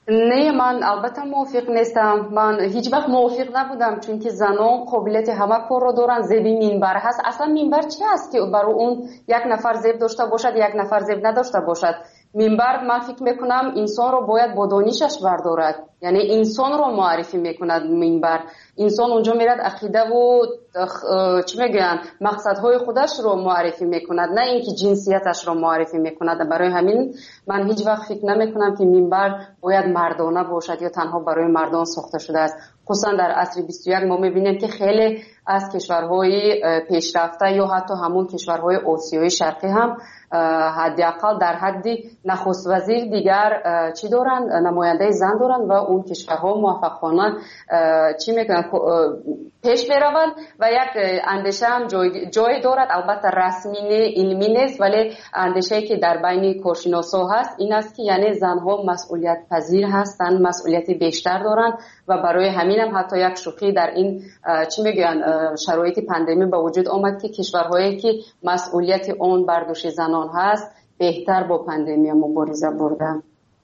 نه، من البته موافق نیستم. من هیچ وقت موافق نبودم، چون که زنان قابلیت همه کار رو دارن. زیبی منبر هست. اصلا منبر چی است که برای اون یک نفر زیب داشته باشد، یک نفر زیب نداشته باشد؟ منبر من فکر میکنم انسان رو باید با دانشش بردارد، یعنی انسان رو معرفی میکند. منبر انسان اونجا میرد عقیده و چی میگن مقصدهای خودش رو معرفی میکند، نه اینکه جنسیتش رو معرفی میکند. برای همین من هیچ وقت فکر نمیکنم که منبر باید مردانه باشد یا تنها برای مردان ساخته شده است. خصوصا در عصر بیست و یک ما میبینیم که خیلی از کشورهای پیشرفته یا حتی همون کشورهای آسیای شرقی هم حداقل در حدی نخست وزیر دیگر چی دارن، نماینده زن دارن و اون کشورها موفقانه چی میکنن پیش بروند و یک اندیشه هم جای, جای دارد. البته رسمی علمی نیست، ولی اندیشه که در بین کارشناسا هست این است که یعنی زنها مسئولیت پذیر هستند، مسئولیت بیشتر دارن و برای همین هم حتی یک شوخی در این چی میگن شرایط پاندمی با وجود آمد که کشورهایی که مسئولیت اون بر دوش زنان هست بهتر با پاندمی مبارزه بردن.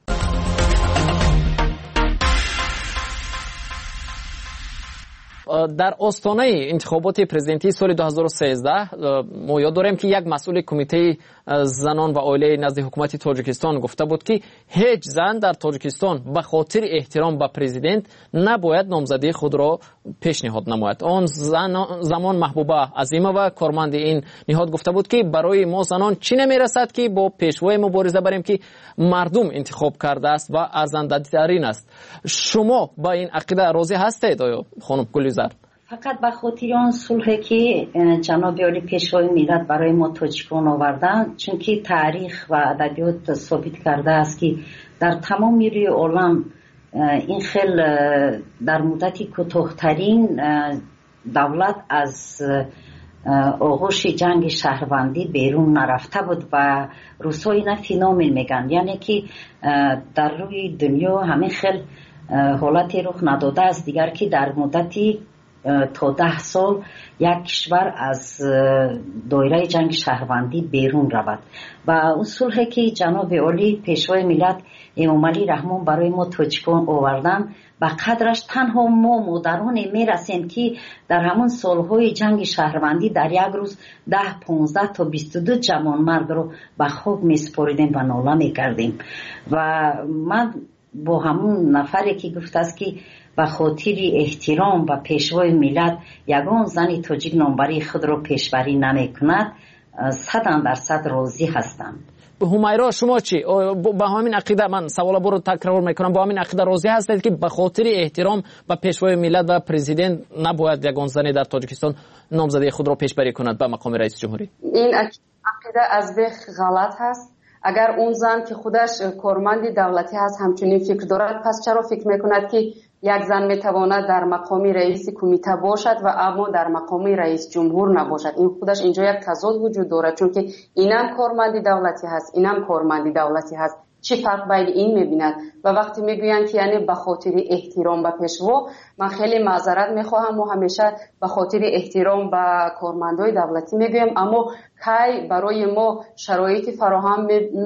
در آستانه انتخابات پرزیدنتی سال دو هزار و سیزده ما یاد داریم که یک مسئول کمیته زنان و عائله نزد حکومت تاجیکستان گفته بود که هیچ زن در تاجیکستان به خاطر احترام به پرزیدنت نباید نامزدی خود را پیشنهاد نماید. آن زمان محبوبه عظیمه و کارمند این نهاد گفته بود که برای ما زنان چی نمیرسد که با پیشوای مبارزه بریم که مردم انتخاب کرده است و ارزنده ترین است. شما با این عقیده راضی هستید آیا خانم گلوزر؟ فقط به خاطر آن صلحی که جناب عالی پیشوای ملت برای ما تاجیکان آوردن، چون که تاریخ و ادبیات ثابت کرده است که در تمام روی عالم این خیل در مدت کوتاه‌ترین دولت از آغوش جنگ شهروندی بیرون نرفته بود و روس‌ها اینا فینومن میگن، یعنی که در روی دنیا همین خیل حالتی رخ نداده است دیگر که در مدتی تا ده سال یک کشور از دایره جنگ شهروندی بیرون رود و اون صلحی که جناب عالی پیشوای ملت امام علی رحمان برای ما تاجیکان آوردن به قدرش تنها ما مادران میرسیم که در همون سالهای جنگ شهروندی در یک روز ده پونزده تا بیست و دو جوان مرد رو به خواب میسپاریدیم و ناله میکردیم و من با همون نفری که گفت است که به خاطر احترام و پیشوای ملت یگان زن تاجیک نامبری خود را پیشبری نمی کند، صد درصد راضی هستم. همیرا شما چی؟ با همین عقیده من سوال برو تکرار میکنم، با همین عقیده راضی هستید که به خاطر احترام به پیشوای ملت و پرزیدنت نباید یگان زن در تاجیکستان نامزدی خود را پیشبری کند به مقام رئیس جمهوری؟ این عقیده از بیخ غلط هست. اگر اون زن که خودش کارمند دولتی هست همچنین فکر دارد، پس چرا فکر میکند که یک زن میتواند در مقام رئیس کمیته باشد و اما در مقام رئیس جمهور نباشد؟ این خودش اینجا یک تضاد وجود دارد، چون که اینم کارمند دولتی هست اینم کارمند دولتی هست. چی فرق بین این میبیند؟ و وقتی میگویند که یعنی به خاطر احترام به پیشوا، من خیلی معذرت میخواهم و همیشه به خاطر احترام به کارمندای دولتی میگویم، اما کی برای ما شرایط فراهم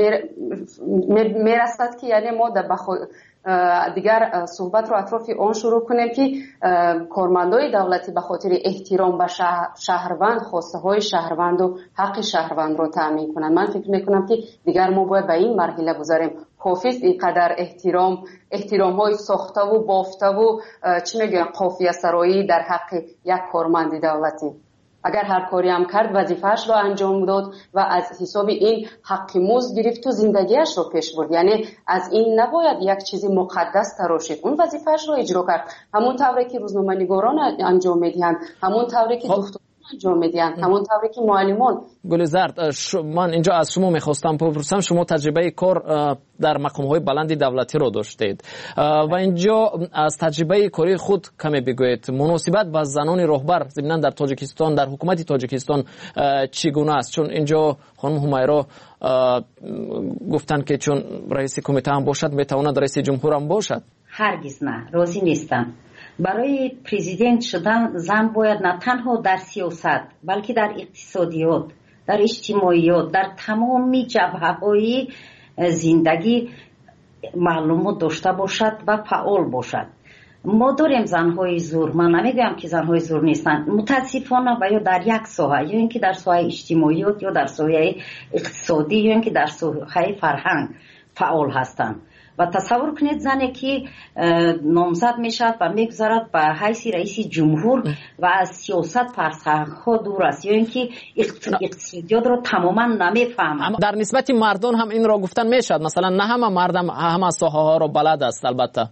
میرسد که یعنی ما در دیگر صحبت رو اطراف آن شروع کنیم که کارمندای دولتی به خاطر احترام به شهروند خواسته های شهروند و حق شهروند رو تامین کنند. من فکر میکنم که دیگر ما باید به این مرحله گذاریم. کافیست اینقدر احترام احترام های ساخته و بافته و چی میگن قافیه سرایی در حق یک کارمند دولتی. اگر هر کاری هم کرد وظیفه‌اش را انجام داد و از حساب این حق مزد گرفت و زندگیش رو پیش برد، یعنی از این نباید یک چیزی مقدس تراشید. اون وظیفه‌اش رو اجرا کرد، همون طوری که روزنامه‌نگاران انجام میدهند، همون طوری که دکتر انجام میدن، همون طوری که معلمان. گلزرد، من اینجا از شما میخواستم بپرسم، شما تجربه کار در مقام‌های بلند دولتی رو داشتید و اینجا از تجربه کاری خود کمی بگویید. مناسبت با زنان راهبر ضمن در تاجیکستان، در حکومت تاجیکستان چگونه است؟ چون اینجا خانم همیرا گفتن که چون رئیس کمیته هم باشد میتواند رئیس جمهور هم باشد. هرگز نه، راضی نیستم. برای پرزیدنت شدن زن باید نه تنها در سیاست بلکه در اقتصادیات، در اجتماعیات، در تمامی جبهه‌های زندگی معلومات داشته باشد و فعال باشد. ما داریم زنهای زور، من نمیگم که زنهای زور نیستن، متاسفانه و یا در یک ساحه، یا اینکه در ساحه اجتماعیات یا در ساحه اقتصادی یا اینکه در ساحه فرهنگ فعال هستند. و تصور کنید زنی که نامزد میشد و میگذارد به حیث رئیس جمهور و از سیاست فرسخها دور است یا اینکه اقتصادیات رو تماما نمیفهمد. در نسبت مردان هم این را گفتن میشد، مثلا نه همه مردم همه ساحه ها رو بلد است. البته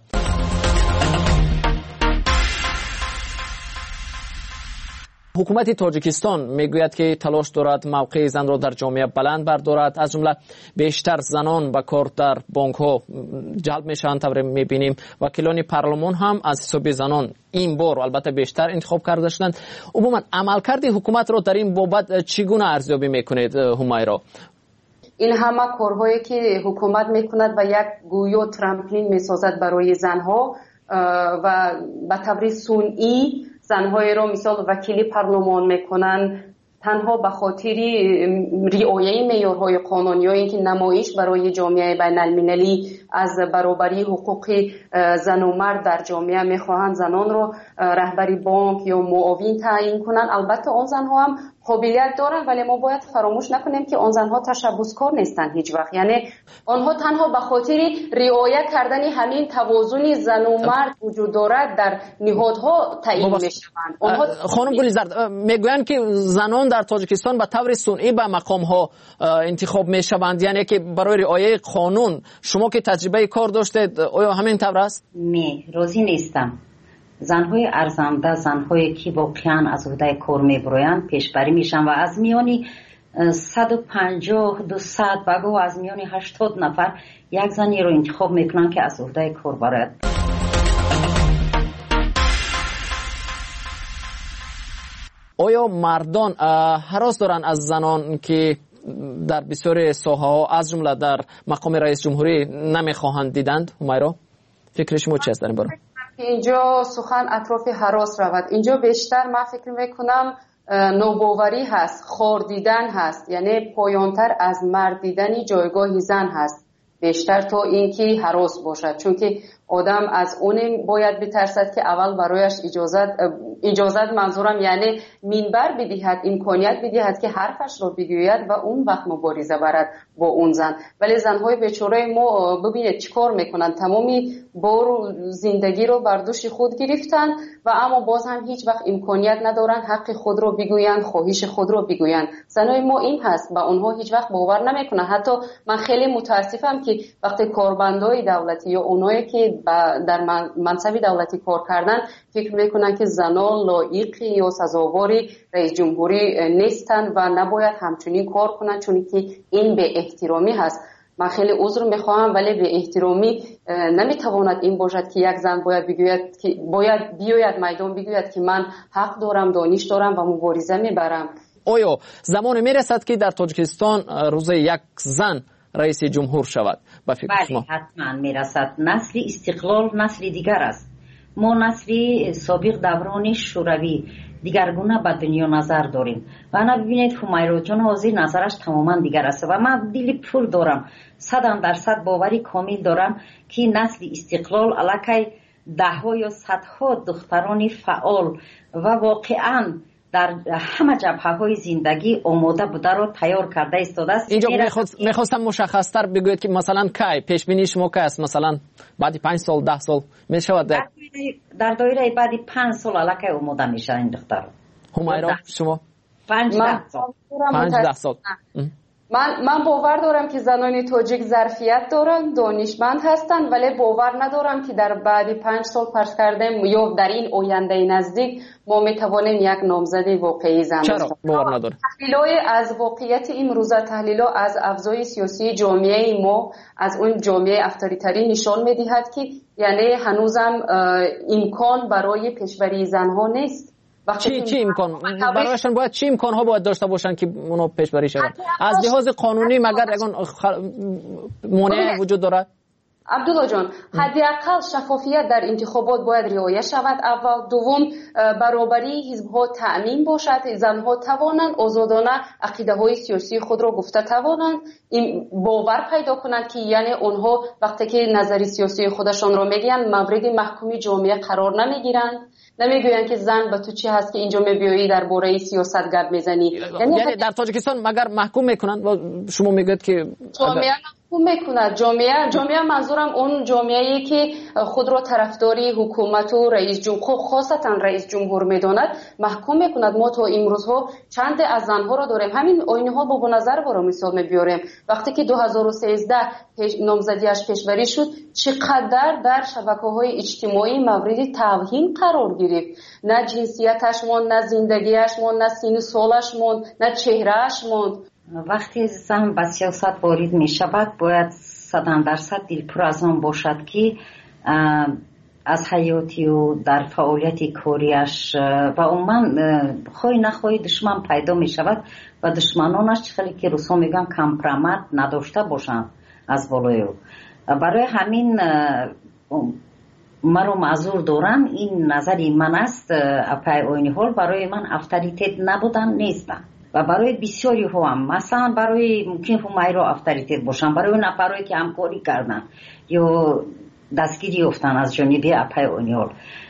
حکومت تاجیکستان میگوید که تلاش دارد موقع زن را در جامعه بلند بردارد، از جمله بیشتر زنان به کار در بانک ها جلب میشن. طور میبینیم وکیلان پارلمان هم از حساب زنان این بار البته بیشتر انتخاب کرده شدند. عموما عملکرد حکومت را در این بابت چگونه ارزیابی میکنید همیرا؟ این همه کارهایی که حکومت میکند و یک گویا ترامپلین میسازد برای زنها و به طور سنئی زنهای را مثال وکیلی پارلمان میکنن تنها به خاطر رعایت معیارهای قانونی، اینکه نمایش برای جامعه بین المللی از برابری حقوق زن و مرد در جامعه میخواهند زنان را رهبری بانک یا معاون تعیین کنند. البته آن زنها هم قابلیت دارن، ولی ما باید فراموش نکنیم که آن زنها تشبثکار نیستن هیچ وقت. یعنی آنها تنها به خاطر رعایت کردن همین توازن زن و مرد وجود دارد در نهادها تعیین میشوند. آنها خانم گلیزرد میگویند که زنان در تاجیکستان به طور سنئی به مقام ها انتخاب میشوند، یعنی که برای رعایت قانون. شما که تجربه کار داشتید آیا همین طور است؟ می راضی نیستم. زنهای ارزنده، زنهایی که واقعا از عهده کار میبرویند پیشبری میشن و از میانی صد و پنجاه دویست و گو از میانی هشتاد نفر یک زنی رو انتخاب میکنن که از عهده کار برد. آیا مردان هراس دارن از زنان که در بسیار ساحه ها از جمله در مقام رئیس جمهوری نمیخواهند دیدند؟ همیرا فکر شما چی است در این باره؟ اینجا سخن اطراف هراس رود. اینجا بیشتر من فکر میکنم نوباوری هست، خور دیدن هست، یعنی پایانتر از مرد دیدنی جایگاه زن هست بیشتر تا اینکه هراس باشد، چون که آدم از اون باید بترسد که اول برایش اجازت اجازت منظورم یعنی منبر بدهد، امکانیت بدهد که حرفش رو بگوید و اون وقت مبارزه برد با اون زن. ولی زنهای بیچاره ما ببینید چیکار میکنن، تمامی بار زندگی رو بر دوش خود گرفتن و اما باز هم هیچ وقت امکانیت ندارن حق خود رو بگویند، خواهش خود رو بگویند. زنای ما این هست و اونها هیچ وقت باور نمیکنن. حتی من خیلی متاسفم که وقتی کارمندای دولتی یا اونایی که در منصب دولتی کار کردن فکر میکنن که زنان لایق یا سزاوار رئیس جمهوری نیستن و نباید همچنین کار کنن، چون که این به احترامی هست. من خیلی عذر میخواهم ولی به احترامی نمیتواند این باشد که یک زن باید بگوید که باید بیاید میدان بگوید که من حق دارم، دانش دارم و مبارزه میبرم. آیا زمان میرسد که در تاجیکستان روز یک زن رئیس جمهور شود؟ با فکر بله شما حتما میرسد. نسل استقلال نسل دیگر است. ما نسل سابق دوران شوروی دیگرگونه به دنیا نظر داریم و انا ببینید همیرا جان حاضر نظرش تماما دیگر است و من دل پر دارم، صدم درصد باوری کامل دارم که نسل استقلال علاکه ده ها یا صدها دختران فعال و واقعا در همه جبهه های زندگی آماده بوده رو تیار کرده ایستاده است. اینجا میخواستم مشخصتر بگوید که مثلا کی پیش بینی شما که است، مثلا بعد پنج سال ده سال میشود در در دایره بعد پنج سال علاقه آماده میشه این دختر. همیرا شما پنج ده سال پنج ده سال من من باور دارم که زنان تاجیک ظرفیت دارن، دانشمند هستن، ولی باور ندارم که در بعد پنج سال فرض کردیم یا در این آینده نزدیک ما میتوانیم یک نامزد واقعی زن چرا باور نداریم؟ تحلیل‌های از واقعیت امروزه، تحلیل‌ها از ابزار سیاسی جامعه ما، از اون جامعه افطاریتری نشان میدهد که یعنی هنوزم امکان برای پیشبری زنها نیست. چی چی امکان برایشان باید چی امکان ها باید داشته باشن که اونو پیش بری شود؟ از لحاظ قانونی مگر یگان خ... مانع وجود دارد؟ عبدالله جان، حداقل شفافیت در انتخابات باید رعایت شود. اول. دوم، برابری حزب‌ها تأمین باشد. زنها توانند آزادانه عقیده‌های سیاسی خود را گفته توانند، این باور پیدا کنند که یعنی آنها وقتی که نظر سیاسی خودشان را میگن مورد محکومی جامعه قرار نمیگیرند. نمیگویند که زن به تو چی هست که اینجا میبیایی درباره سیاست گپ میزنی. یعنی, یعنی در تاجیکستان مگر محکوم میکنند و شما میگید که جامعه محکوم میکند. جامعه جامعه منظورم اون جامعه‌ای که خود را طرفداری حکومت و رئیس جمهور خاصتا رئیس جمهور میداند محکوم میکند. ما تا امروز ها چند از زنها را داریم. همین آینه ها با نظر برای مثال میبیاریم. وقتی که دو هزار و سیزده نامزدیش پیشبری شد چقدر در شبکه‌های اجتماعی مورد توهین قرار گرفت. نه جنسیتش مون، نه زندگیش مون، نه سن و سالش مون، نه چهرهش مون. وقتی زن به سیاست وارد می شود باید صد درصد دلپر از آن باشد که از حیاتی و در فعالیت کاریش و عموما خواهی نخواهی دشمن پیدا می شود و دشمنانش خیلی که روسا میگن کمپرامت نداشته باشند از بالای او. برای همین مرا معذور دارم، این نظری من است. پی آینی حال برای من افطریتت نبودن نیستن و برای بسیاری هم، مثلا برای ممکن همیرا افطریتت باشن، برای نفرایی که همکاری کردن یا دستگیری افتن از جانب پی آینی حال.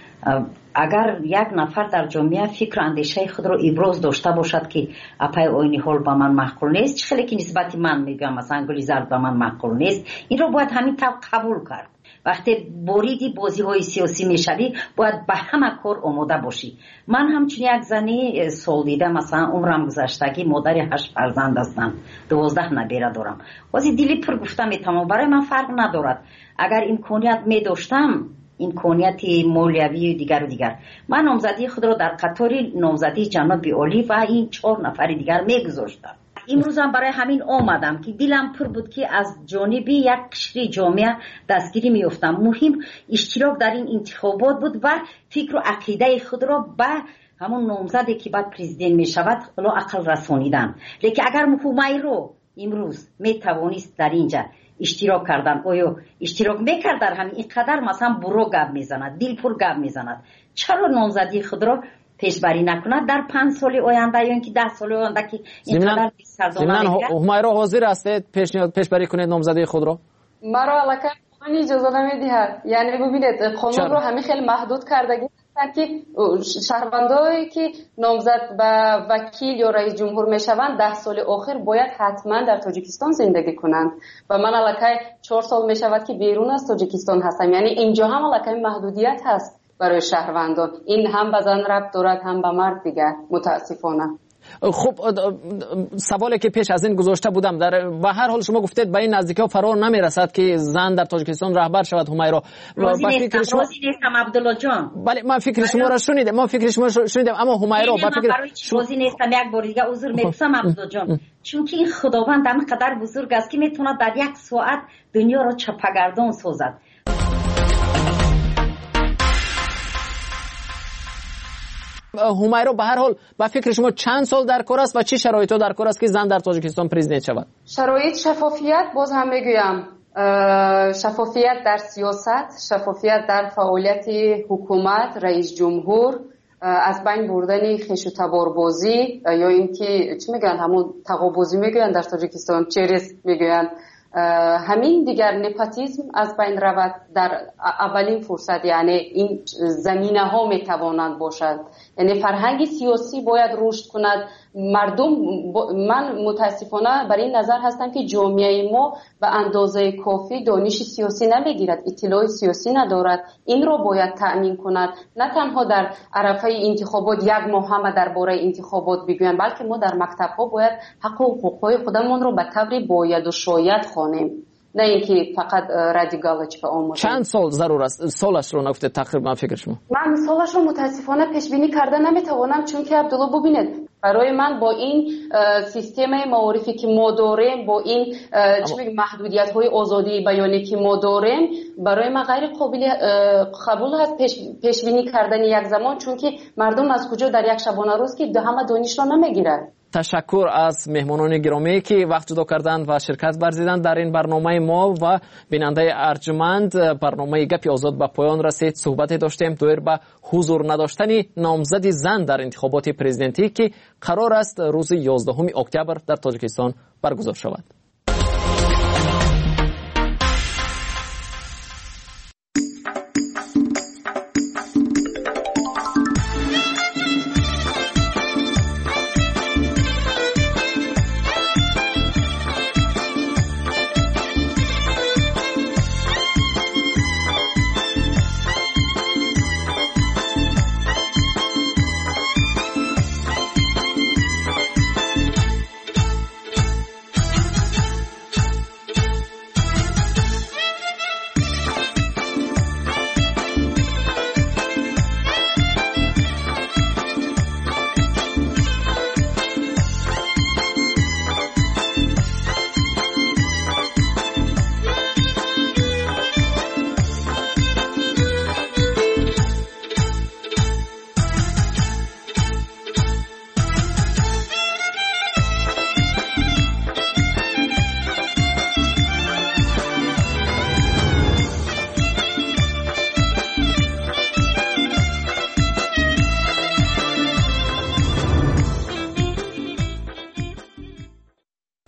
اگر یک نفر در جامعه فکر اندیشه خود را ابراز داشته باشد که پی آینی حال با من معقول نیست، چه خیلی که نسبت من میگم مثلا گلی زرد با من معقول نیست، این را باید همین طور قبول کرد. وقتی بریدی بازی های سیاسی میشوی باید به همه کار آماده باشی. من همچنین یک زنی سال دیده، مثلا عمرم گذشتگی مادر هشت فرزند هستم، دوازده نبیره دارم. واسه دلی پر گفتم میتونم، برای من فرق ندارد. اگر امکانیت می داشتم، امکانیت مالیوی و دیگر و دیگر، من نامزدی خود را در قطار نامزدی جناب عالی و این چهار نفر دیگر میگذاشتم. امروز هم برای همین آمدم که دلم پر بود که از جانب یک قشر جامعه دستگیری میافتم. مهم اشتراک در این انتخابات بود و فکر و عقیده خود را به همون نامزدی که بعد پرزیدنت می شود الا عقل رسانیدن. لیکن اگر مهمه رو امروز می توانست در اینجا اشتراک کردن، آیا اشتراک میکرد در همین اینقدر مثلا برو گپ میزند، دل پر گپ میزند، چرا نامزدی خود را پیشبری نکند در پنج سال آینده یا اینکه ده سال آینده که اینقدر سردانه میگه؟ همیرا حاضر هستید پیشنهاد پیشبری کنید نامزدی خود را؟ مرا علاقه قانون اجازه نمیدهد. یعنی ببینید قانون رو همین خیلی محدود کردگی هستند که شهروندایی که نامزد به وکیل یا رئیس جمهور میشوند ده سال آخر باید حتما در تاجیکستان زندگی کنند و من علاقه چهار سال میشود که بیرون از تاجیکستان هستم. یعنی اینجا هم علاقه محدودیت هست برای شهروندان. این هم به زن ربط دارد هم به مرد دیگر متاسفانه. خب سوالی که پیش از این گذاشته بودم، در به هر حال شما گفتید به این نزدیکی ها فرار نمیرسد که زن در تاجیکستان رهبر شود. همیرا راضی نیستم شما... راضی نیستم عبدالله جان. بله من فکر شما را شنیدم، من فکر شما را شنیدم، اما همیرا با فکر شما... راضی نیستم. یک بار دیگه عذر میخوام عبدالله جان، چون که این خداوند هم قدر بزرگ است که میتونه در یک ساعت دنیا را چپگردان سازد. همیرا به هر حال با فکر شما چند سال در کار است و چه شرایطی در کار است که زن در تاجیکستان پرزیدنت شود؟ شرایط شفافیت، باز هم میگویم شفافیت در سیاست، شفافیت در فعالیت حکومت، رئیس جمهور، از بین بردن خیش و تباربازی یا اینکه چی میگن همون تقابوزی میگن در تاجیکستان، چرس میگن، همین دیگر نپاتیزم از بین رود در اولین فرصت. یعنی این زمینه ها میتوانند باشد. یعنی فرهنگ سیاسی باید رشد کند. مردم من متاسفانه بر این نظر هستم که جامعه ما به اندازه کافی دانش سیاسی نمیگیرد، اطلاع سیاسی ندارد. این را باید تأمین کند. نه تنها در عرفه انتخابات یک ماه همه درباره انتخابات بگویند، بلکه ما در مکتب ها باید حق و حقوقهای خودمون رو به طور باید و شاید خوانیم، نه اینکه فقط رادیکالش به آموزش. چند سال ضرور است؟ سالش رو نگفته تقریبا فکر شما؟ من سالش رو متاسفانه پیش بینی کرده نمیتوانم، چون که عبدالله ببینید برای من با این سیستم معارفی که ما داریم، با این محدودیت های آزادی بیانی که ما داریم، برای من غیر قابل قبول هست پیش, پیش بینی کردن یک زمان، چون که مردم از کجا در یک شبانه روز که همه دانش را نمیگیرد. تشکر از مهمانان گرامی که وقت جدا کردند و شرکت ورزیدند در این برنامه ما و بیننده ارجمند. برنامه گپی آزاد به پایان رسید. صحبت داشتیم دویر به حضور نداشتن نامزد زن در انتخابات پرزیدنتی که قرار است روز یازدهم اکتبر در تاجیکستان برگزار شود.